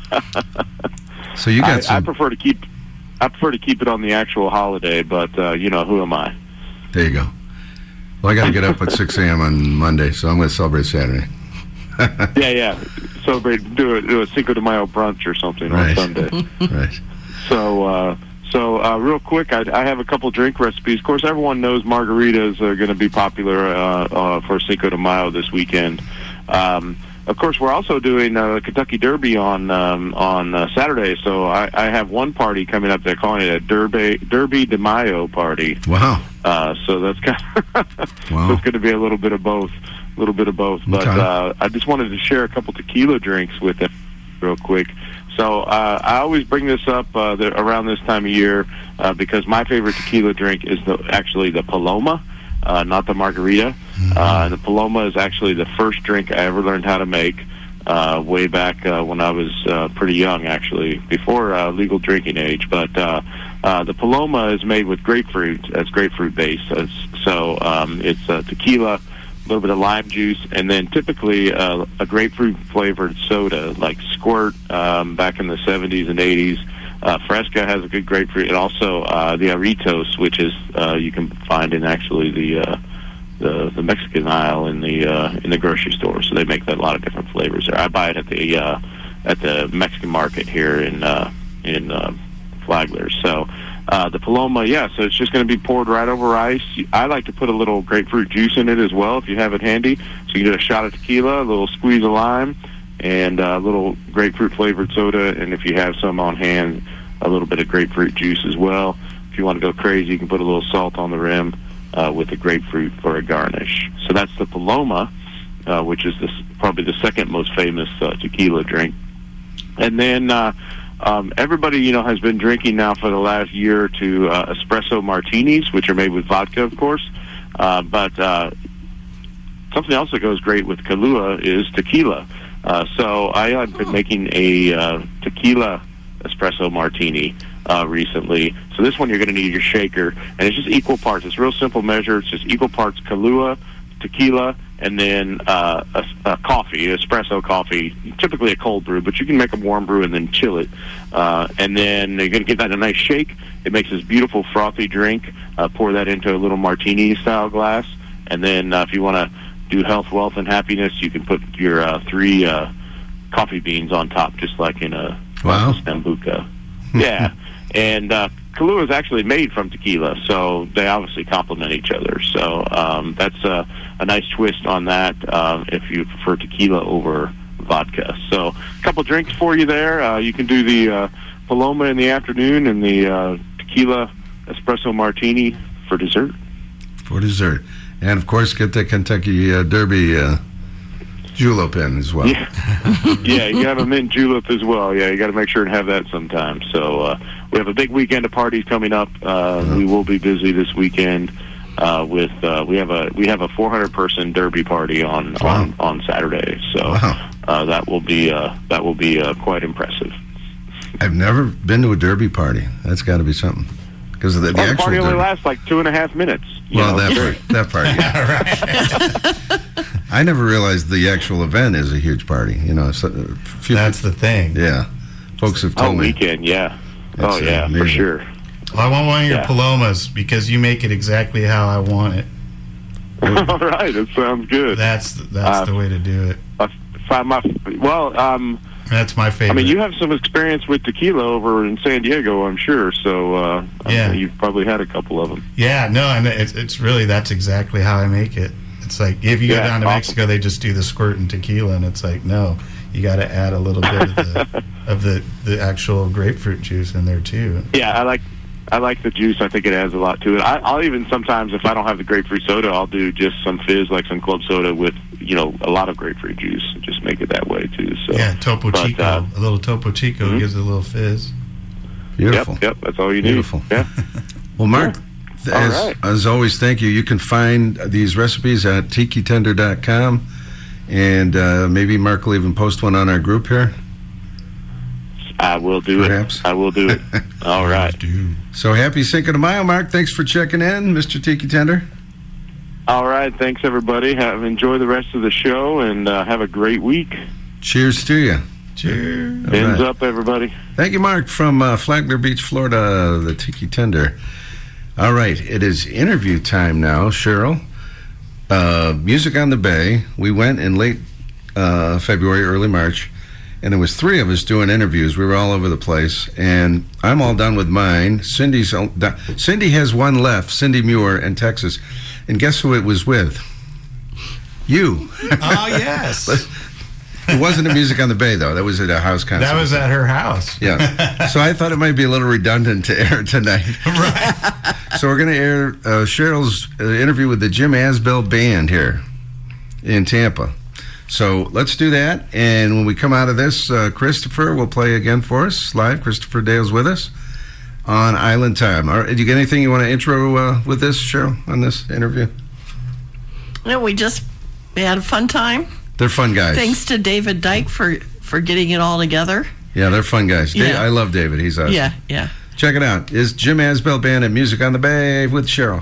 So you got I, some. I prefer to keep I prefer to keep it on the actual holiday, but uh, you know, who am I? There you go. Well, I got to get up at six a.m. on Monday, so I'm going to celebrate Saturday. Yeah, yeah. Celebrate, do a, do a Cinco de Mayo brunch or something Right. on Sunday. Right. So, uh, so uh, real quick, I, I have a couple drink recipes. Of course, everyone knows margaritas are going to be popular uh, uh, for Cinco de Mayo this weekend. Um, of course, we're also doing uh, Kentucky Derby on um, on uh, Saturday. So I, I have one party coming up. They're calling it a Derby Derby de Mayo party. Wow. Uh, so that's kind of wow. so it's going to be a little bit of both, a little bit of both. But Okay. uh, I just wanted to share a couple tequila drinks with them real quick. So uh, I always bring this up uh, the, around this time of year uh, because my favorite tequila drink is the, actually the Paloma, uh, not the margarita. Mm-hmm. Uh, and the Paloma is actually the first drink I ever learned how to make uh, way back uh, when I was uh, pretty young, actually, before uh, legal drinking age. But uh, uh, the Paloma is made with grapefruit. It's grapefruit based. It's, so um, it's uh, tequila, a little bit of lime juice, and then typically uh, a grapefruit flavored soda like Squirt um, back in the seventies and eighties. Uh, Fresca has a good grapefruit, and also uh, the Aritos, which is uh, you can find in actually the uh, the, the Mexican aisle in the uh, in the grocery store. So they make that a lot of different flavors there. I buy it at the uh, at the Mexican market here in uh, in uh, Flagler. So uh, the Paloma, yeah. So it's just going to be poured right over ice. I like to put a little grapefruit juice in it as well if you have it handy. So you get a shot of tequila, a little squeeze of lime, and a little grapefruit flavored soda. And if you have some on hand, a little bit of grapefruit juice as well. If you want to go crazy, you can put a little salt on the rim uh, with the grapefruit for a garnish. So that's the Paloma, uh, which is this, probably the second most famous uh, tequila drink. And then uh, um, everybody, you know, has been drinking now for the last year or two uh, espresso martinis, which are made with vodka, of course. Uh, but uh, something else that goes great with Kahlua is tequila. Uh, so I have been making a uh, tequila espresso martini uh, recently. So this one you're going to need your shaker, and it's just equal parts. It's a real simple measure. It's just equal parts Kahlua, tequila, and then uh, a, a coffee, espresso coffee, typically a cold brew, but you can make a warm brew and then chill it. Uh, and then you're going to give that a nice shake. It makes this beautiful frothy drink. Uh, pour that into a little martini-style glass, and then uh, if you want to do health, wealth, and happiness, you can put your uh, three uh, coffee beans on top, just like in a wow. Sambuca. Yeah. And uh, Kahlua is actually made from tequila, so they obviously complement each other. So um, that's a, a nice twist on that uh, if you prefer tequila over vodka. So a couple drinks for you there. Uh, you can do the uh, Paloma in the afternoon and the uh, tequila espresso martini for dessert. For dessert. And, of course, get the Kentucky uh, Derby uh, julep in as well. Yeah, yeah, you have a mint julep as well. Yeah, you got to make sure and have that sometime. So uh, we have a big weekend of parties coming up. Uh, uh-huh. We will be busy this weekend uh, with uh, we have a we have a four hundred person Derby party on wow. on, on Saturday. So wow. uh, that will be uh, that will be uh, quite impressive. I've never been to a Derby party. That's got to be something. Because the, the, well, the actual party only Derby lasts like two and a half minutes. Well, know, that part, that part. Yeah, right. I never realized the actual event is a huge party. You know, so, a few that's people, the thing. Yeah, folks have told oh, me. Weekend, yeah. It's, oh, yeah, uh, for sure. Well, I want one of your yeah. Palomas because you make it exactly how I want it. All right, it sounds good. That's that's uh, the way to do it. Uh, find my well, um. That's my favorite. I mean, you have some experience with tequila over in San Diego, I'm sure. So, uh, yeah, I mean, you've probably had a couple of them. Yeah, no, and it's it's really that's exactly how I make it. It's like if you yeah, go down to awesome. Mexico, they just do the squirt and tequila, and it's like no, you got to add a little bit of the of the the actual grapefruit juice in there too. Yeah, I like I like the juice. I think it adds a lot to it. I, I'll even sometimes, if I don't have the grapefruit soda, I'll do just some fizz, like some club soda with, you know, a lot of grapefruit juice, and just make it that way too. So yeah, Topo but, Chico, uh, a little Topo Chico mm-hmm. gives it a little fizz. Beautiful. Yep, yep, that's all you need. Beautiful. Yeah. Well, Mark, yeah. as, right. as always, thank you. You can find these recipes at tiki tender dot com, and uh, maybe Mark will even post one on our group here. I will do Perhaps. it. I will do it. All right. So happy Cinco de Mayo, Mark. Thanks for checking in, Mister Tiki Tender. All right. Thanks, everybody. Have enjoy the rest of the show, and uh, have a great week. Cheers to you. Cheers. Fins right. up, everybody. Thank you, Mark, from uh, Flagler Beach, Florida, the Tiki Tender. All right. It is interview time now, Cheryl. Uh, Music on the Bay. We went in late uh, February, early March. And there was three of us doing interviews. We were all over the place, and I'm all done with mine. Cindy's done. Cindy has one left, Cindy Muir in Texas, and guess who it was with? You. Oh yes. It wasn't at Music on the Bay, though. That was at a house concert. That was at her house. Yeah. So I thought it might be a little redundant to air tonight. Right. So we're going to air uh, Cheryl's uh, interview with the Jim Asbell Band here in Tampa. So let's do that. And when we come out of this, uh, Christopher will play again for us live. Christopher Dale's with us on Island Time. All right, do you get anything you want to intro uh, with this, Cheryl, on this interview? No, we just we had a fun time. They're fun guys. Thanks to David Dyke for, for getting it all together. Yeah, they're fun guys. Yeah. Dave, I love David. He's awesome. Yeah, yeah. Check it out. It's Jim Asbell Band at Music on the Bay with Cheryl.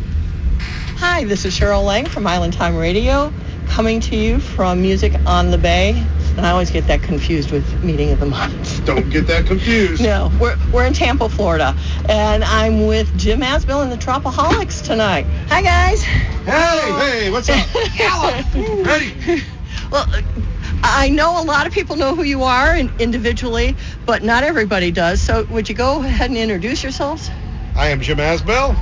Hi, this is Cheryl Lang from Island Time Radio, coming to you from Music on the Bay. And I always get that confused with Meeting of the Minds. Don't get that confused. No, we're we're in Tampa, Florida, and I'm with Jim Asbell and the Tropaholics tonight. Hi, guys. Hey, hey, what's up? Yalla. Ready? Well, I know a lot of people know who you are individually, but not everybody does. So would you go ahead and introduce yourselves? I am Jim Asbell.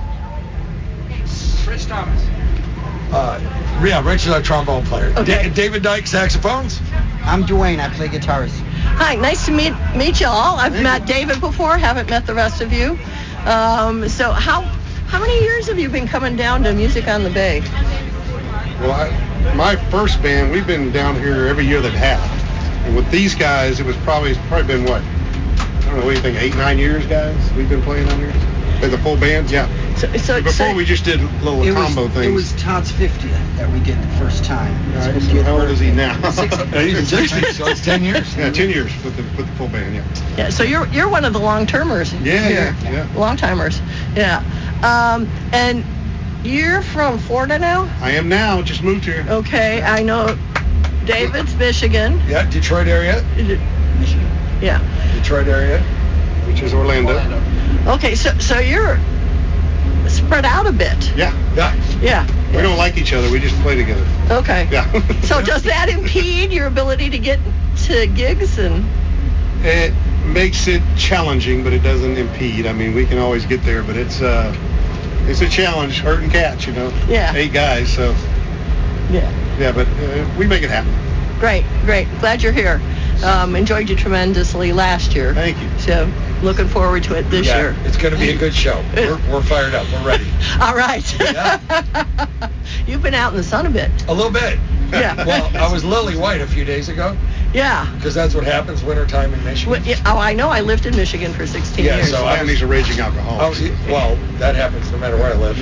Rich Thomas. Uh, yeah, Rich is our trombone player. Okay. Da- David Dyke, saxophones. I'm Dwayne. I play guitarist. Hi, nice to meet meet you all. I've Thank met you. David before, haven't met the rest of you. Um, so how how many years have you been coming down to Music on the Bay? Well, I, my first band, we've been down here every year that had. And with these guys, it was probably probably been what? I don't know, what do you think, eight, nine years, guys? We've been playing on here? The full band, yeah. So, so, Before so, we just did little it combo was, things. It was Todd's fiftieth that we did the first time. Right, so how old is he now? sixty. He's sixty, so it's ten years. Yeah, ten years with the with the full band, yeah. Yeah, so you're you're one of the long-termers. Yeah, here. yeah, yeah. Long-timers, yeah. Um, and you're from Florida now? I am now, just moved here. Okay, I know David's Michigan. Yeah, Detroit area. Michigan. Yeah. Detroit area. Which is Orlando. Orlando. Okay, so so you're spread out a bit. Yeah. Yeah. Yeah. We yeah. don't like each other. We just play together. Okay. Yeah. So does that impede your ability to get to gigs? And it makes it challenging, but it doesn't impede. I mean, we can always get there, but it's uh, it's a challenge, herding cats, you know. Yeah. Eight guys, so. Yeah. Yeah, but uh, we make it happen. Great, great. Glad you're here. Um, enjoyed you tremendously last year. Thank you. So looking forward to it this yeah, year. It's going to be a good show. We're, we're fired up. We're ready. All right. Yeah. You've been out in the sun a bit. A little bit. Yeah. Well, I was lily white a few days ago. Yeah. Because that's what happens wintertime in Michigan. Well, yeah. Oh, I know. I lived in Michigan for sixteen yeah, years. So and he's a raging alcoholic. I was, well, that happens no matter where I live.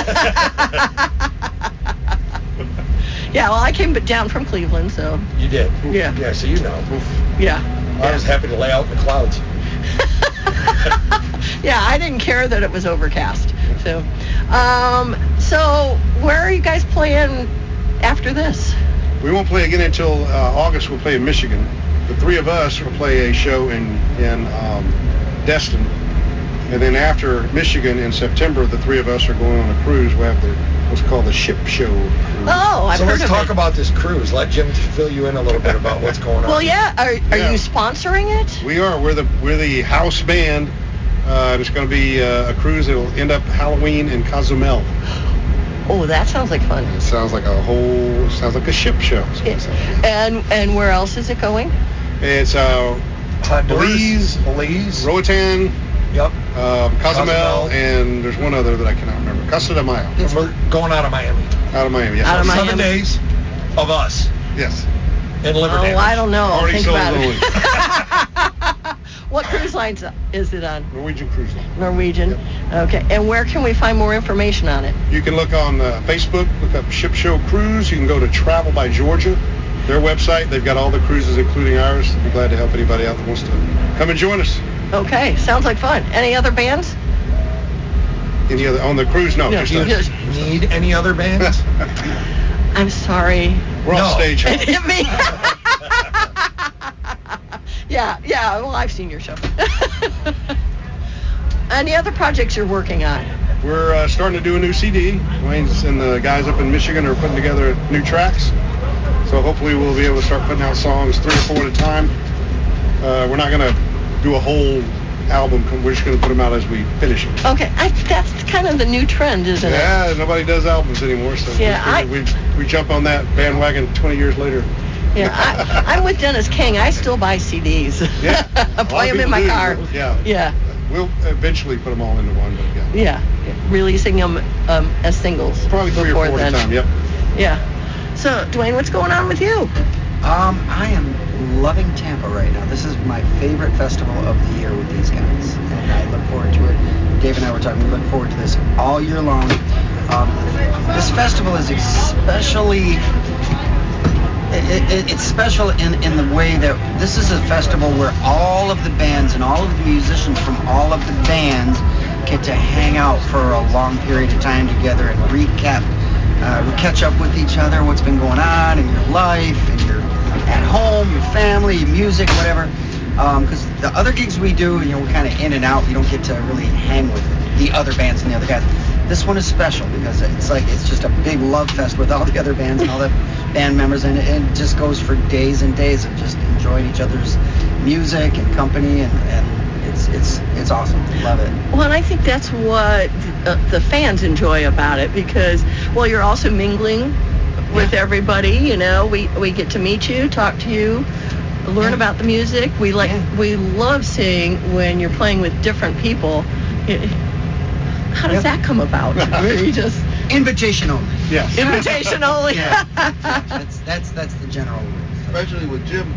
Yeah, well, I came down from Cleveland, so. You did? Yeah. Yeah, so you know. Yeah. I yeah. was happy to lay out in the clouds. Yeah, I didn't care that it was overcast. So, um, so where are you guys playing after this? We won't play again until uh, August. We'll play in Michigan. The three of us will play a show in in um, Destin, and then after Michigan in September, the three of us are going on a cruise. We have the what's called the ship show. Oh, I've so heard let's of talk it. about this cruise. Let Jim fill you in a little bit about what's going on. Well, yeah. Are, are Yeah. you sponsoring it? We are. We're the we're the house band. Uh, it's going to be uh, a cruise. It'll end up Halloween in Cozumel. Oh, that sounds like fun. It sounds like a whole. Sounds like a ship show. It, and and where else is it going? It's uh, Honduras, Belize, Belize, Roatan. Yep. Um, Cozumel, Cozumel, and there's one other that I cannot remember. Costa de Mayo. And we're going out of Miami. Out of Miami, yes. Out of Seven Miami. days of us Yes. in liver Oh, damage. I don't know. Already Think sold about Lily. it. What cruise lines is it on? Norwegian Cruise Line. Norwegian. Yep. Okay. And where can we find more information on it? You can look on uh, Facebook, look up Ship Show Cruise. You can go to Travel by Georgia, their website. They've got all the cruises, including ours. I'd be glad to help anybody out that wants to come and join us. Okay. Sounds like fun. Any other bands? Any other on the cruise? No, No, just you us. just- Need any other bands? I'm sorry. We're No. on stage. It hit me. Yeah, yeah. Well, I've seen your show. Any other projects you're working on? We're uh, starting to do a new C D. Wayne's and the guys up in Michigan are putting together new tracks. So hopefully we'll be able to start putting out songs three or four at a time. Uh, we're not going to do a whole album. We're just going to put them out as we finish them. Okay, I, that's kind of the new trend, isn't it? Yeah, nobody does albums anymore, so Yeah, we, we, we, we jump on that bandwagon twenty years later. Yeah, I, I'm with Dennis King. I still buy C Ds. Yeah. I play them in my car. Yeah. Yeah. We'll eventually put them all into one, but yeah. Yeah. Releasing them um, as singles. Probably three or four then. at a time, yep. Yeah. So, Dwayne, what's going on with you? Um, I am loving Tampa right now. This is my favorite festival of the year with these guys, and I look forward to it. Dave and I were talking, we look forward to this all year long. Um, this festival is especially, it, it, it's special in, in the way that this is a festival where all of the bands and all of the musicians from all of the bands get to hang out for a long period of time together and recap, uh, catch up with each other, what's been going on in your life, and your at home, your family, your music, whatever. Because um, the other gigs we do, you know, we're kind of in and out. You don't get to really hang with the other bands and the other guys. This one is special because it's like it's just a big love fest with all the other bands and all the band members, and it, it just goes for days and days of just enjoying each other's music and company, and, and it's it's it's awesome. Love it. Well, and I think that's what uh, the fans enjoy about it because, well, you're also mingling with everybody. You know, we we get to meet you, talk to you, learn yeah. about the music. We like yeah. we love seeing when you're playing with different people. It, how does yep. that come about? You just invitation only. Yeah. Invitation only. Yeah. That's that's that's the general rule. Especially with Jim.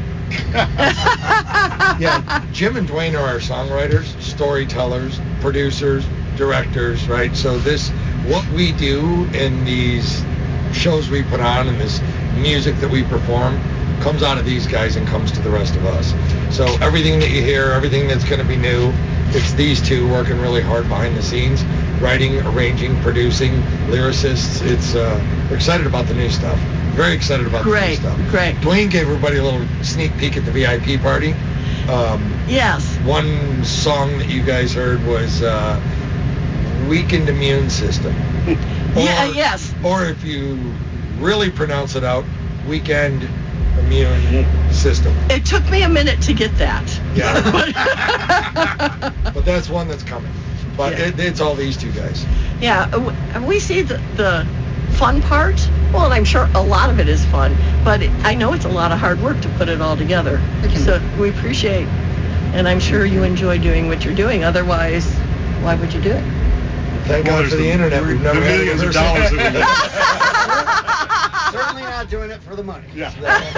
Yeah, Jim and Dwayne are our songwriters, storytellers, producers, directors, right? So this, what we do in these shows we put on and this music that we perform comes out of these guys and comes to the rest of us. So everything that you hear, everything that's going to be new, it's these two working really hard behind the scenes, writing, arranging, producing, lyricists. It's uh, we're excited about the new stuff. Very excited about great, the new stuff. Great. Dwayne gave everybody a little sneak peek at the V I P party. Um, yes. One song that you guys heard was uh, Weakened Immune System. Or, yeah, yes. Or if you really pronounce it out, Weekend Immune System. It took me a minute to get that. Yeah. But that's one that's coming. But yeah. it, it's all these two guys. Yeah, we see the, the fun part. Well, and I'm sure a lot of it is fun, but it, I know it's a lot of hard work to put it all together. So we appreciate, and I'm sure you enjoy doing what you're doing. Otherwise, why would you do it? Thank God for the, the internet. We've never had millions of dollars. Certainly not doing it for the money. Yeah.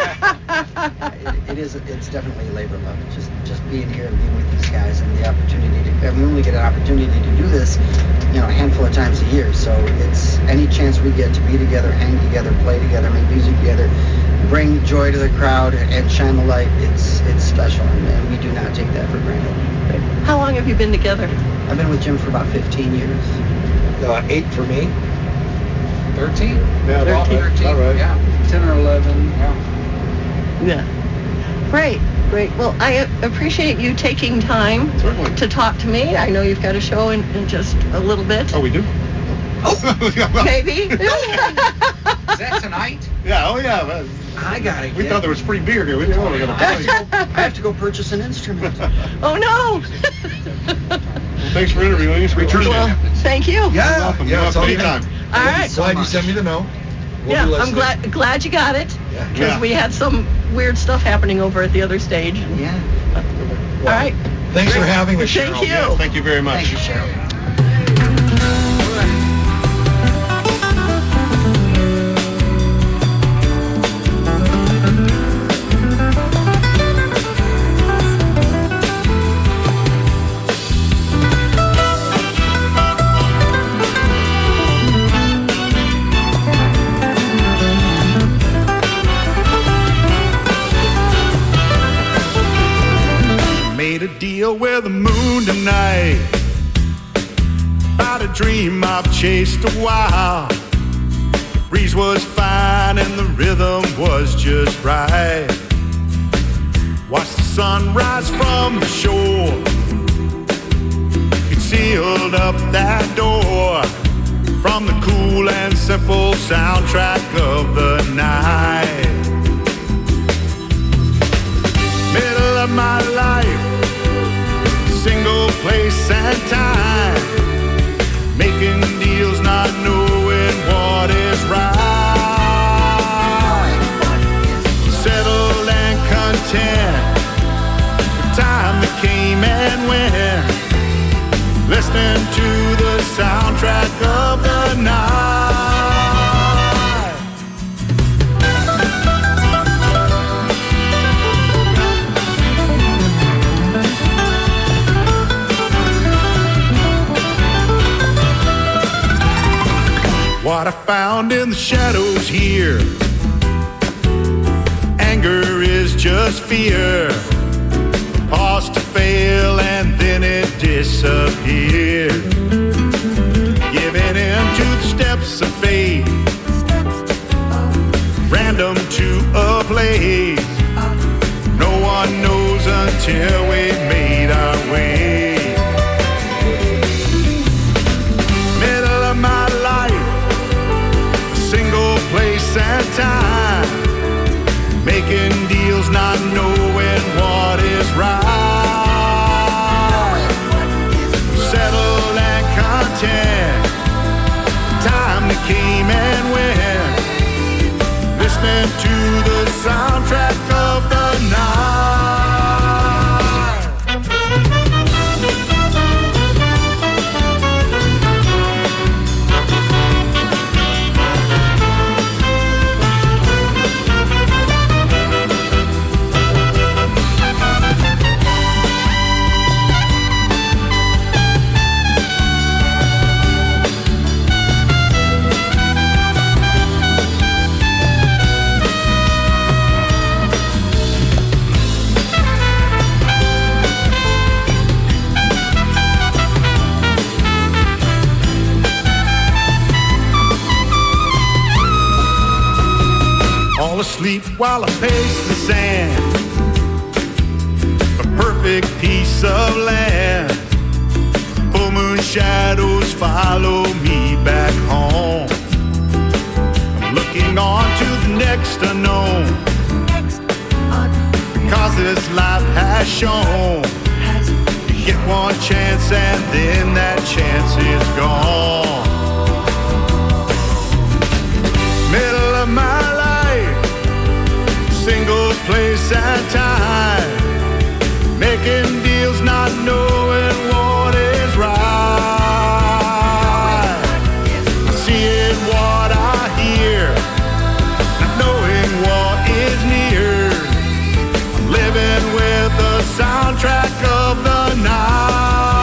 it, it is. It's definitely a labor of love. Just, just being here and being with these guys and the opportunity to. I mean, we only get an opportunity to do this, you know, a handful of times a year. So it's any chance we get to be together, hang together, play together, make music together, bring joy to the crowd, and shine the light. It's it's special, and, and we do not take that for granted. How long have you been together? I've been with Jim for about fifteen years. Uh, eight for me. thirteen? Yeah, about thirteen. All right. Yeah. ten or eleven. Yeah. Yeah. Great. Great. Well, I appreciate you taking time Certainly. to talk to me. I know you've got a show in, in just a little bit. Oh, we do? Oh, maybe. Is that tonight? Yeah, oh yeah. Well, I got it. we thought there was free beer here. We thought we were going to I have, play. to go, I have to go purchase an instrument. Oh, no. Well, thanks for interviewing us. We appreciate Well, it. thank you. You're Yeah, welcome. yeah, You're it's welcome all anytime. All right. Glad you sent me the note. We'll yeah, be I'm listening. glad glad you got it Yeah. because Yeah. we had some weird stuff happening over at the other stage. Yeah. All right. Thanks for having us, Thank Cheryl. you. Yes, thank you very much. Thank you, Cheryl. Made a deal with the moon tonight about a dream I've chased a while. The breeze was fine and the rhythm was just right. Watched the sun rise from the shore. It sealed up that door from the cool and simple soundtrack of the night. Middle of my life, single place and time, making deals, not knowing what is right. Settle wind, listening to the soundtrack of the night. What I found in the shadows here, anger is just fear. Pause to fail and then it disappears. Giving in to the steps of fate, random to a place. No one knows until we've made our way. Middle of my life, single place and time, making deals not knowing what is right. Settled and content, time that came and went, listening to the soundtrack of the night. Asleep while I pace the sand, a perfect piece of land. Full moon shadows follow me back home. I'm looking on to the next unknown, because this life has shown you get one chance and then that chance is gone. Middle of my life, single place and time, making deals not knowing what is right. I see it, what I hear, not knowing what is near. I'm living with the soundtrack of the night.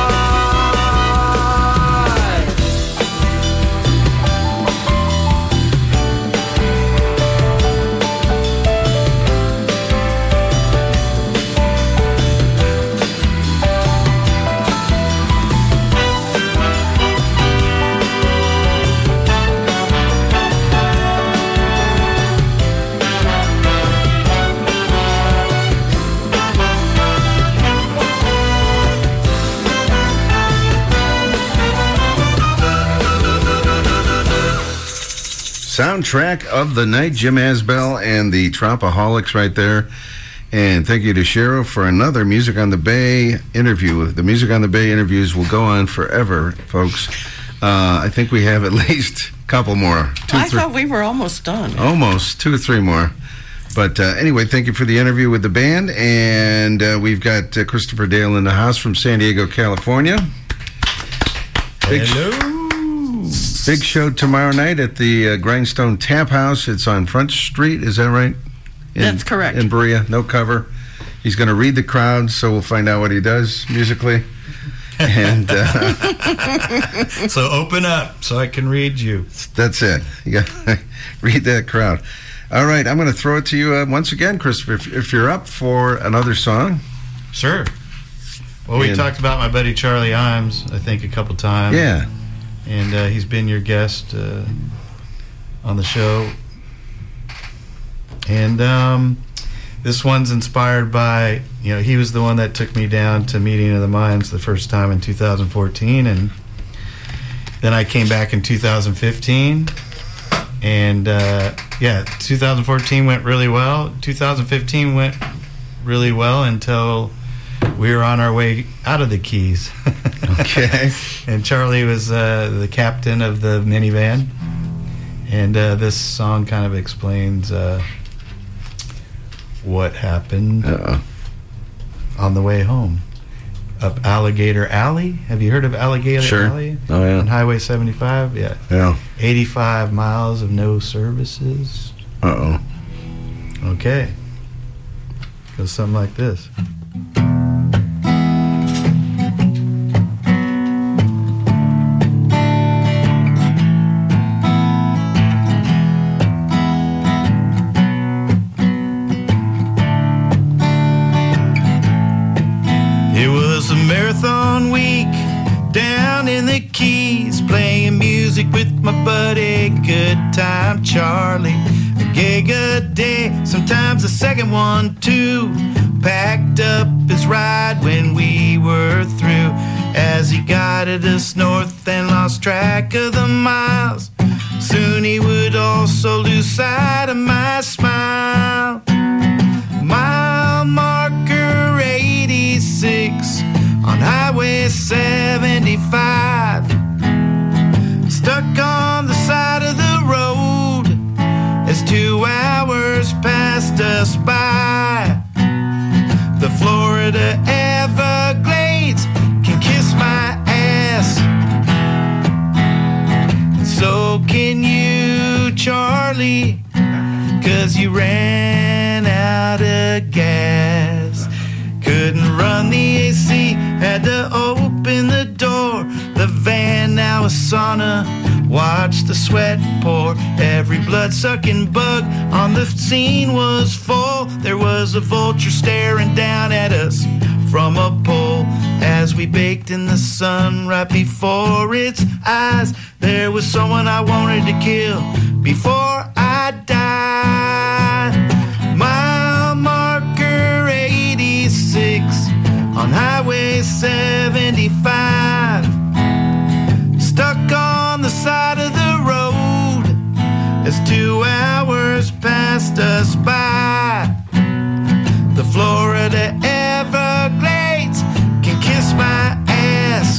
Soundtrack of the night, Jim Asbell and the Tropaholics right there. And thank you to Cheryl for another Music on the Bay interview. The Music on the Bay interviews will go on forever, folks. Uh, I think we have at least a couple more. Two, I three, thought we were almost done. almost two or three more. But uh, anyway, thank you for the interview with the band. And uh, we've got uh, Christopher Dale in the house from San Diego, California. Big Hello. Big show tomorrow night at the uh, Grindstone Tap House. It's on Front Street, is that right? In, That's correct. In Berea, no cover. He's going to read the crowd, so we'll find out what he does musically. And uh, so open up so I can read you. That's it. You got to read that crowd. All right, I'm going to throw it to you uh, once again, Christopher, if, if you're up for another song. Sure. Well, we And- talked about my buddy Charlie Imes, I think, a couple times. Yeah. And uh, he's been your guest uh, on the show. And um, this one's inspired by, you know, he was the one that took me down to Meeting of the Minds the first time in two thousand fourteen. And then I came back in two thousand fifteen. And, uh, yeah, two thousand fourteen went really well. two thousand fifteen went really well until we were on our way out of the Keys. Okay. And Charlie was uh, the captain of the minivan. And uh, this song kind of explains uh, what happened Uh-oh. on the way home. up Alligator Alley. Have you heard of Alligator Sure. Alley? Oh, yeah. On Highway seventy-five? Yeah. Yeah. eighty-five miles of no services. Uh-oh. Okay. Goes something like this. It was a marathon week down in the Keys, playing music with my buddy Good Time Charlie. A gig a day, sometimes a second one too. Packed up his ride when we were through, as he guided us north and lost track of the miles. Soon he would also lose sight of my smile. Mile marker eighty-six on Highway seventy-five, stuck on the side of the road as two hours passed us by. The Florida Everglades can kiss my ass, and so can you, Charlie, 'cause you ran out of gas. Couldn't run the A C, had to open the door. The van now a sauna, watch the sweat pour. Every blood-sucking bug on the scene was full. There was a vulture staring down at us from a pole as we baked in the sun right before its eyes. There was someone I wanted to kill before I died. Mile marker eighty-six on Highway seventy-five, stuck on the side of the road as two hours passed us by. The Florida Everglades can kiss my ass,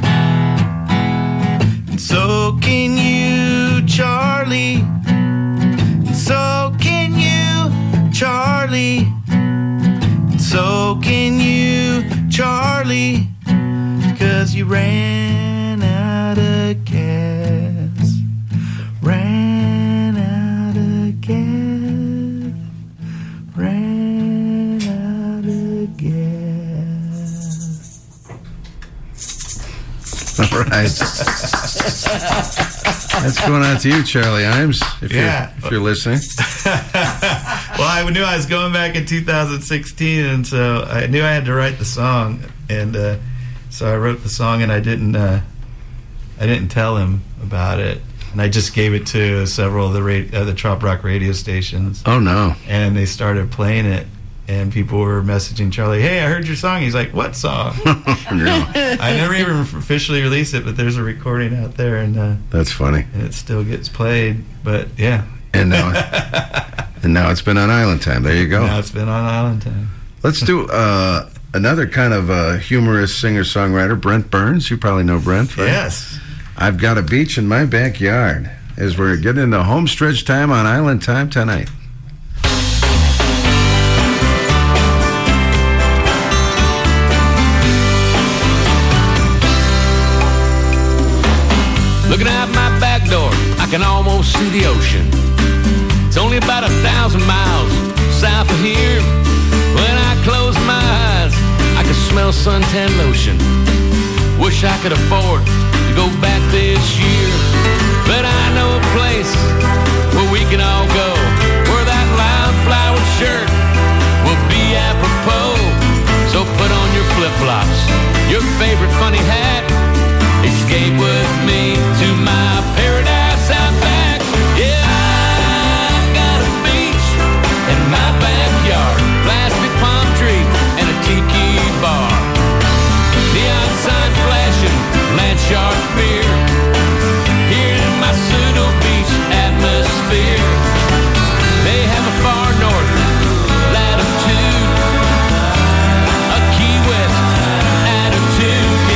and so can you, Charlie, and so can you, Charlie, and so can you, Charlie, 'cause you ran out of gas, ran out of gas, ran out of gas. All right. That's going out to you, Charlie Imes, if, Yeah. you're, if you're listening. Well, I knew I was going back in two thousand sixteen, and so I knew I had to write the song, and uh, so I wrote the song, and I didn't, uh, I didn't tell him about it, and I just gave it to several of the ra- uh, the trop rock radio stations. Oh no! And they started playing it, and people were messaging Charlie, "Hey, I heard your song." He's like, "What song?" I never even officially released it, but there's a recording out there, and uh, That's funny. and it still gets played. But yeah, And now, and now it's been on Island Time. There you go. now it's been on Island Time. Let's do uh, another kind of uh, humorous singer-songwriter, Brent Burns. You probably know Brent, right? Yes. I've got a beach in my backyard, as we're getting into home stretch time on Island Time tonight. Looking out my back door, I can almost see the ocean. It's only about a thousand miles south of here. When I close my eyes, I can smell suntan lotion. Wish I could afford to go back this year, but I know a place where we can all go, where that loud flowered shirt will be apropos. So put on your flip-flops, your favorite funny hat, escape with me to my paradise out back. Yeah, I got a beach in my backyard, plastic palm tree and a tiki bar, neon sign flashing, land shark beer, here in my pseudo beach atmosphere. They have a far north latitude, a Key West attitude.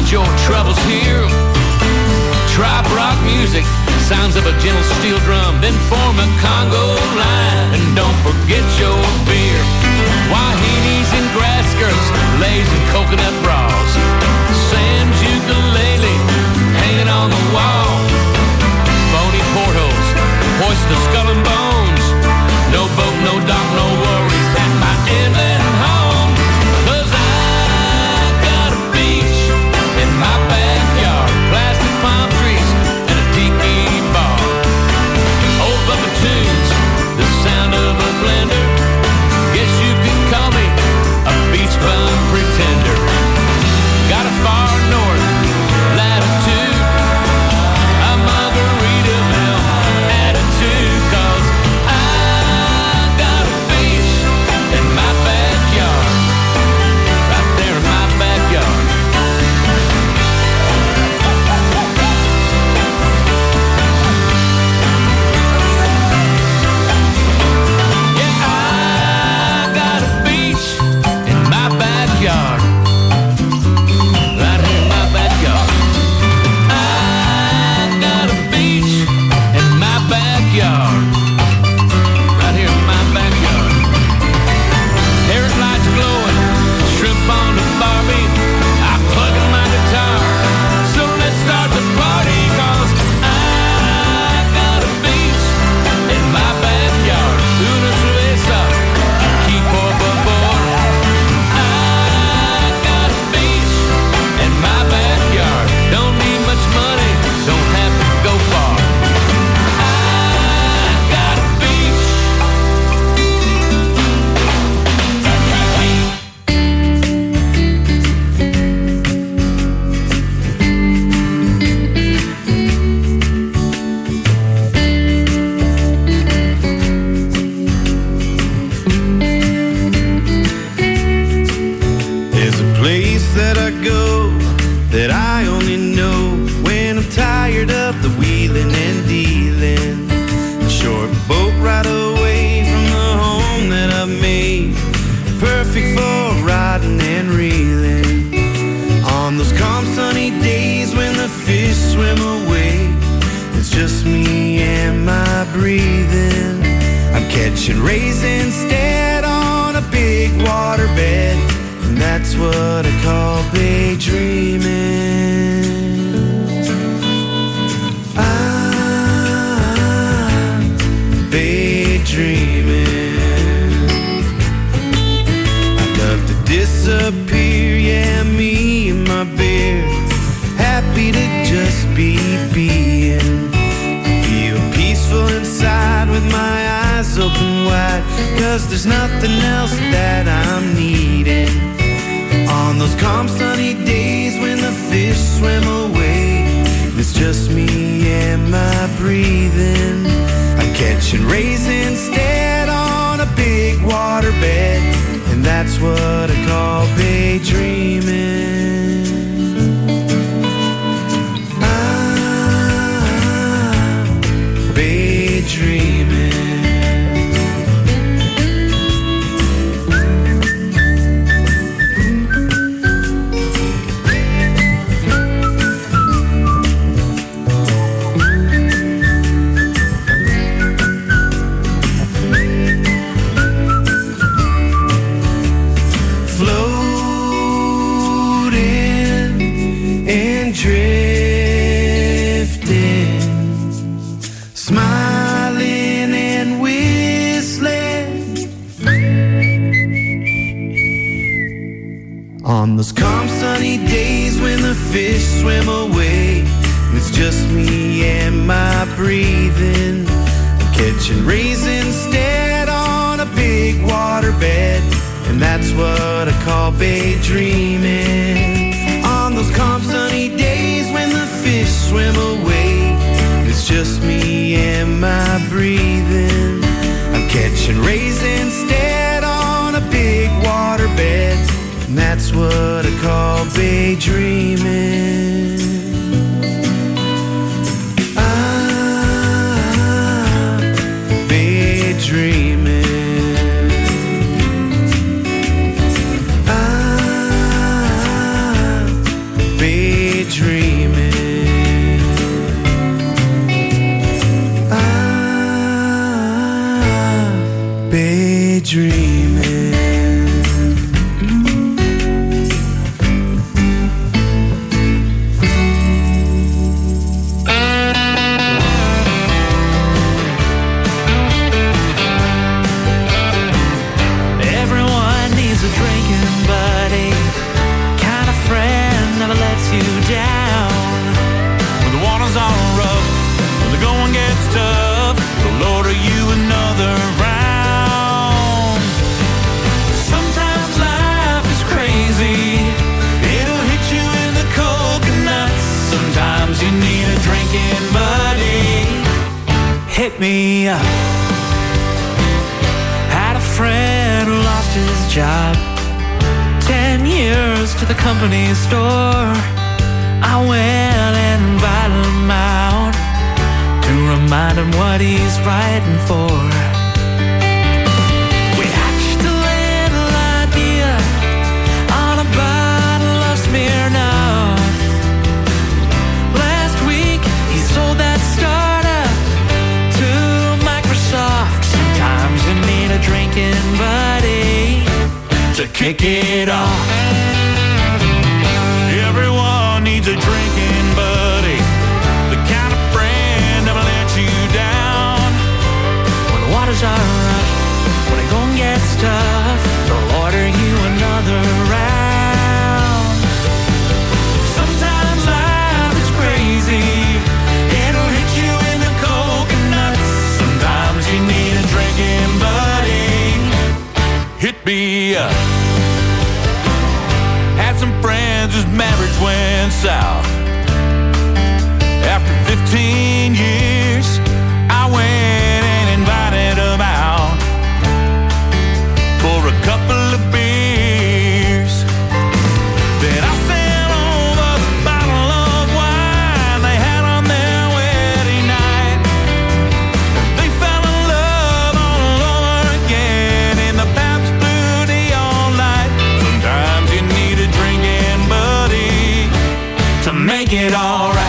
your troubles here. Trop rock music, sounds of a gentle steel drum, then form a Congo line, and don't forget your beer. Wahinis and grass skirts, lays and coconut bras, Sam's ukulele hanging on the wall, phony portholes, hoist the skull and bones, no boat, no dock, no worries at my inland home. 'Cause I got a beach in my backyard, plastic palm trees and a tiki bar, old bumper tunes, the sound of a blender. Guess you could call me a beach bum pretender. Got a far north latitude, a Margaritaville attitude. 'Cause I got a beach in my backyard, right there in my backyard. Yeah, I got a beach in my backyard, right here in my backyard. I got a beach in my backyard, right here in my backyard. Terrace lights glowing, shrimp on the barbie, I'm plugging my guitar, so let's start the party. 'Cause I got a beach in my backyard, una cerveza, aquí por favor. I got a beach in my backyard, don't need much money, don't have to go far. I got a beach. There's a place that I go that I only know when I'm tired of the wheeling and dealing. A short boat ride away from the home that I've made, perfect for riding and reeling. On those calm sunny days when the fish swim away, it's just me and my breathing. I'm catching rays instead on a big waterbed, and that's what I call daydreaming. I'm daydreaming. I'd love to disappear, yeah, me and my beer, happy to just be being. Feel peaceful inside with my eyes open wide, 'cause there's nothing else that I'm needing. On those calm sunny days when the fish swim away, it's just me and my breathing. I'm catching rays instead on a big waterbed, and that's what I call daydreaming. I'm daydreaming. On those calm sunny days when the fish swim away, and it's just me and my breathing. I'm catching rays instead on a big waterbed, and that's what I call daydreaming. On those calm sunny days when the fish swim away, it's just me and my breathing. I'm catching rays instead on a big waterbed, and that's what I call daydreaming. I'm daydreaming. I'm daydreaming. hit me up. Had a friend who lost his job. Ten years to the company store. I went and invited him out to remind him what he's fighting for. We hatched a little idea on a bottle of Smirnoff. Last week he sold that startup to Microsoft. Sometimes you need a drinking buddy to kick it off. Everyone needs a drinking buddy, the kind of friend that'll let you down. When the waters are rough, when it gon' get tough, they'll order you another round. Sometimes life is crazy, it'll hit you in the coconuts. Sometimes you need a drinking buddy. Hit me up. Had some friends whose marriage went south. After fifteen years, I went and invited them out for a couple of beers. Then I sent over the bottle of wine they had on their wedding night. They fell in love all over again in the Pabst Blue Neon light. Sometimes you need a drinking buddy to make it alright.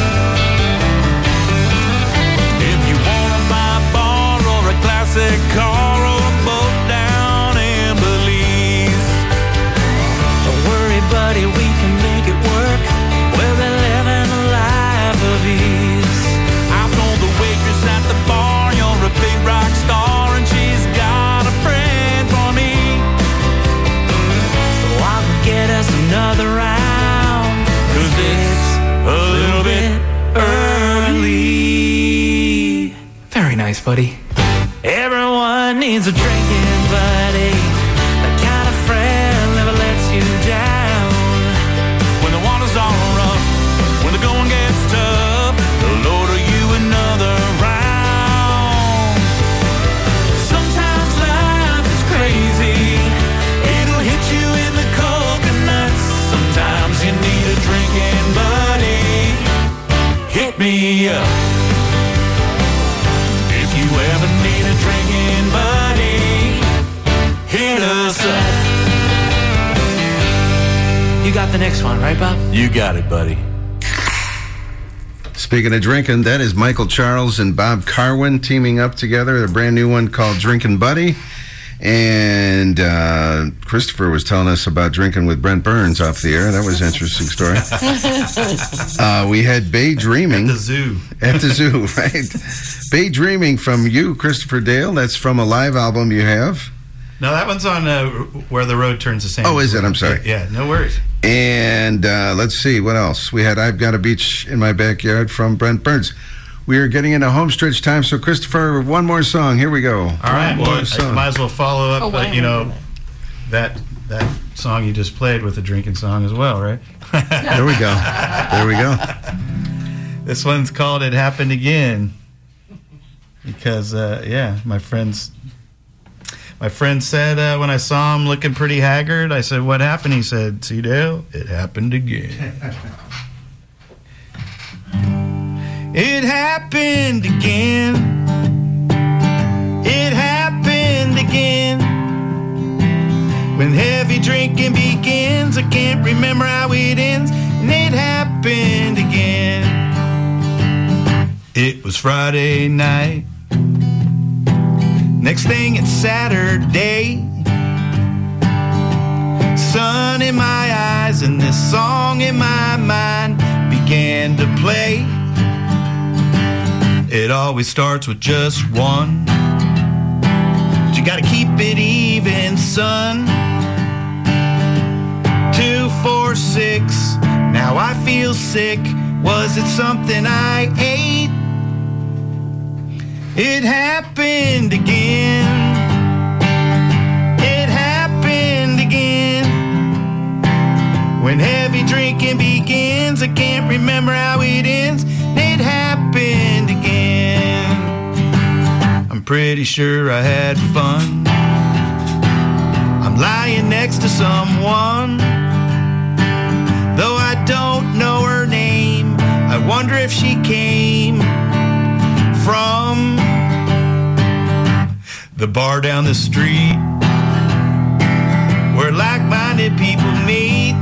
If you wanna buy a bar or a classic car or a boat down in Belize, Don't worry, buddy, we can make it work. We'll be living a life of ease. I told the waitress at the bar you're a big rock star and she's got a friend for me. So I can get us another round, 'cause it's a little bit early. Very nice, buddy. Everyone needs a drinking buddy, the kind of friend never lets you down. when the water's all rough, when the going gets tough, they'll order you another round. Sometimes life is crazy, it'll hit you in the coconuts. Sometimes you need a drinking buddy. Hit me up. If you ever need a drinking buddy, hit us up. You got the next one, right, Bob? You got it, buddy. Speaking of drinking, that is Michael Charles and Bob Carwin teaming up together. A brand new one called Drinkin' Buddy. And uh, Christopher was telling us about drinking with Brent Burns off the air. That was an interesting story. uh, we had Bay Dreaming. At the zoo. At the zoo, right. Bay Dreaming from you, Christopher Dale. That's from a live album you have. No, that one's on uh, Where the Road Turns to Sand. Oh, is it? I'm sorry. Yeah, no worries. And uh, let's see, what else? We had I've Got a Beach in My Backyard from Brent Burns. We are getting into home stretch time, so Christopher, one more song. Here we go. All right, One well, more song. I might as well follow up, Oh, uh, wait you a know, minute. that that song you just played with a drinking song as well, right? There we go. There we go. This one's called It Happened Again. Because, uh, yeah, my friends... My friend said uh, when I saw him looking pretty haggard, I said, "What happened?" He said, "See, Dale, it happened again." It happened again. It happened again. When heavy drinking begins, I can't remember how it ends. And it happened again. It was Friday night. Next thing it's Saturday. Sun in my eyes and this song in my mind began to play. It always starts with just one, but you gotta keep it even, son. Two, four, six. Now I feel sick. Was it something I ate? It happened again. It happened again. When heavy drinking begins, I can't remember how it ends. It happened again. pretty sure I had fun. I'm lying next to someone, though I don't know her name. I wonder if she came from the bar down the street where like-minded people meet.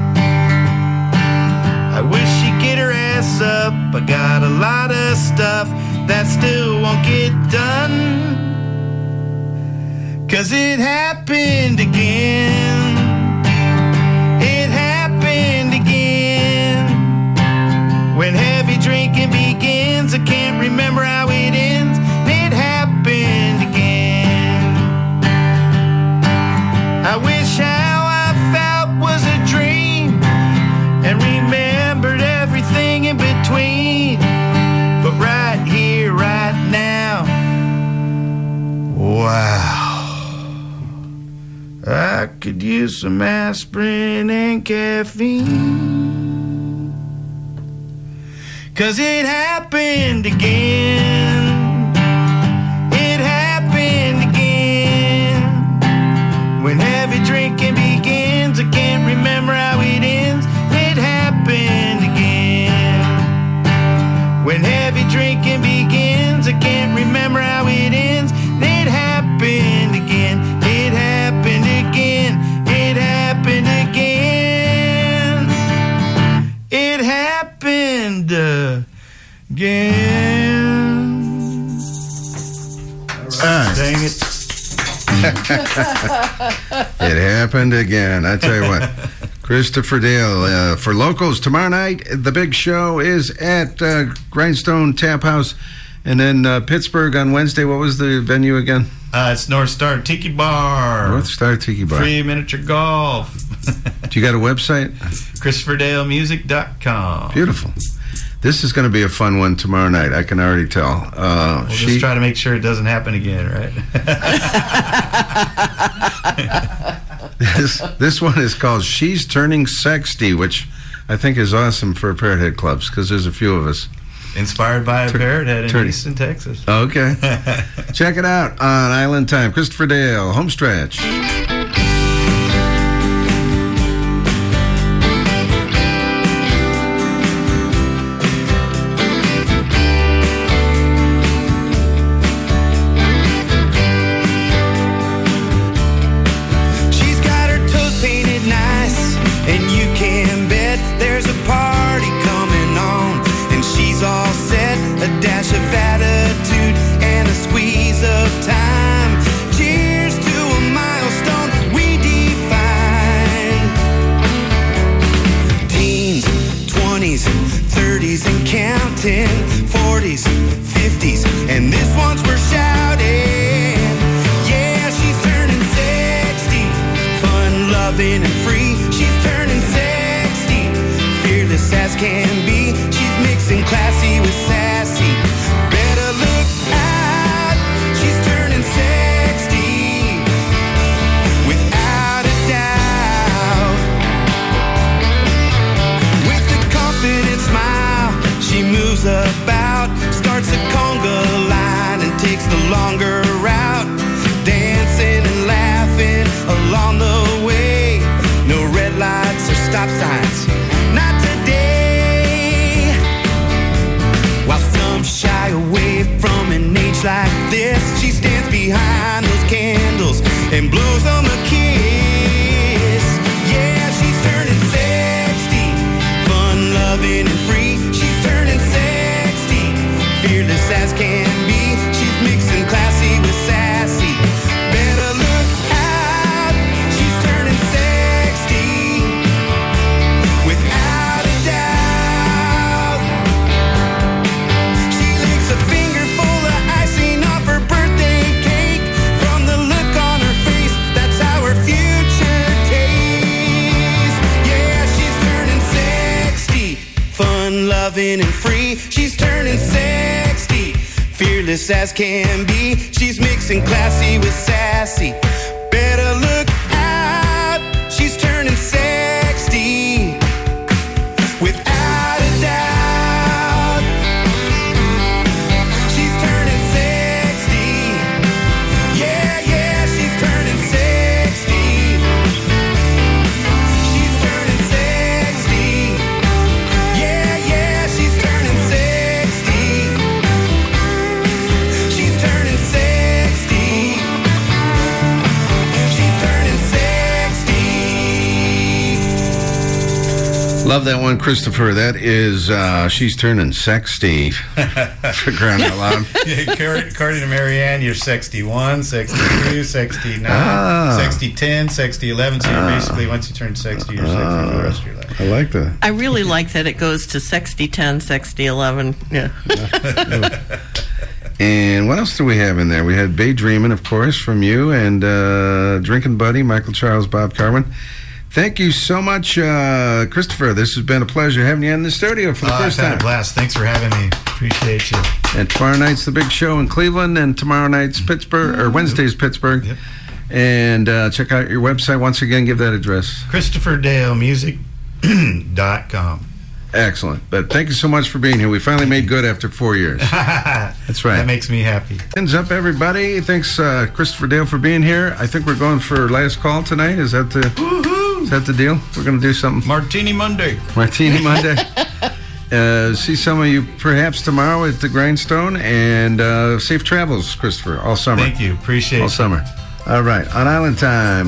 I wish she'd get her ass up. I got a lot of stuff that still won't get done, 'cause it happened again. It happened again. When heavy drinking begins, I can't remember how it ends. It happened again. I wish how I felt was a dream and remembered everything in between. But right here, right now, wow. I could use some aspirin and caffeine, 'cause it happened again. It happened again. When heavy drinking begins, I can't remember how it ends. It happened again. When heavy drinking begins, I can't remember how it ends. It happened again. It happened again. It happened again. It happened again. Ah. Dang it. It happened again. I tell you what. Christopher Dale. Uh, for locals, tomorrow night, the big show is at uh, Grindstone Tap House. And then uh, Pittsburgh on Wednesday. What was the venue again? Uh, it's North Star Tiki Bar. North Star Tiki Bar. Free miniature golf. Do you got a website? Christopher Dale Music dot com. Beautiful. This is going to be a fun one tomorrow night. I can already tell. Uh, We'll she, just try to make sure it doesn't happen again, right? this, this one is called She's Turning Sexty, which I think is awesome for Parrot Head Clubs because there's a few of us. Inspired by a Tur- Parrot Head in turn- Easton, Texas. Okay. Check it out on Island Time. Christopher Dale, Homestretch. She's got her toes painted nice, and you can bet there's a party coming on. And she's all set, a dash of attitude and a squeeze of time. Cheers to a milestone we define. Teens, twenties, thirties and counting, forties, fifties, and this one's for shouting. Yeah, she's turning sixty, fun, loving, and free. She's turning sixty, fearless as can be. She's mixing classy with sassy. Better look out, she's turning sixty, without a doubt. With a confident smile, she moves about, starts a conga line and takes the longer route, dancing and laughing along the way. No red lights or stop signs, not today. While some shy away from an age like this, she stands behind those candles and blows them a kiss. Yeah, she's turning sixty, fun, loving, and free. She's turning sixty, fearless as can be. She's mixing classy with sassy. Better look out, she's turning sixty, without a doubt. She licks a finger full of icing off her birthday cake. From the look on her face, that's how her future tastes. Yeah, she's turning sixty, fun, loving, and free. She's turning sixty, fearless as can be. She's mixing classy with sassy. Better look out, she's turning sixty, without a doubt. She's turning sixty, Love that one, Christopher. That is, uh, she's turning sexty. For crying out loud. Yeah, according to Marianne, you're sixty-one, sixty-two, sixty-nine, Ah. sixty, ten, sixty, eleven. So you're Ah. basically, once you turn sixty, you're sixty for the rest of your life. I like that. I really like that it goes to sixty ten, sixty eleven. Yeah. And what else do we have in there? We had Bay Dreamin', of course, from you, and uh, Drinking Buddy, Michael Charles, Bob Carmen. Thank you so much, uh, Christopher. This has been a pleasure having you in the studio for the Oh, first I've had time. a blast. Thanks for having me. Appreciate you. And tomorrow night's the big show in Cleveland, and tomorrow night's Pittsburgh, or Wednesday's Pittsburgh. Yep. And uh, check out your website. Once again, give that address. Christopher Dale Music dot com. Excellent. But thank you so much for being here. We finally made good after four years. That's right. That makes me happy. Hands up, everybody. Thanks, uh, Christopher Dale, for being here. I think we're going for last call tonight. Is that the is that the deal? We're going to do something. Martini Monday. Martini Monday. Uh, see some of you perhaps tomorrow at the Grindstone, and uh, safe travels, Christopher, all summer. Thank you. Appreciate all it. summer. All right, on Island Time.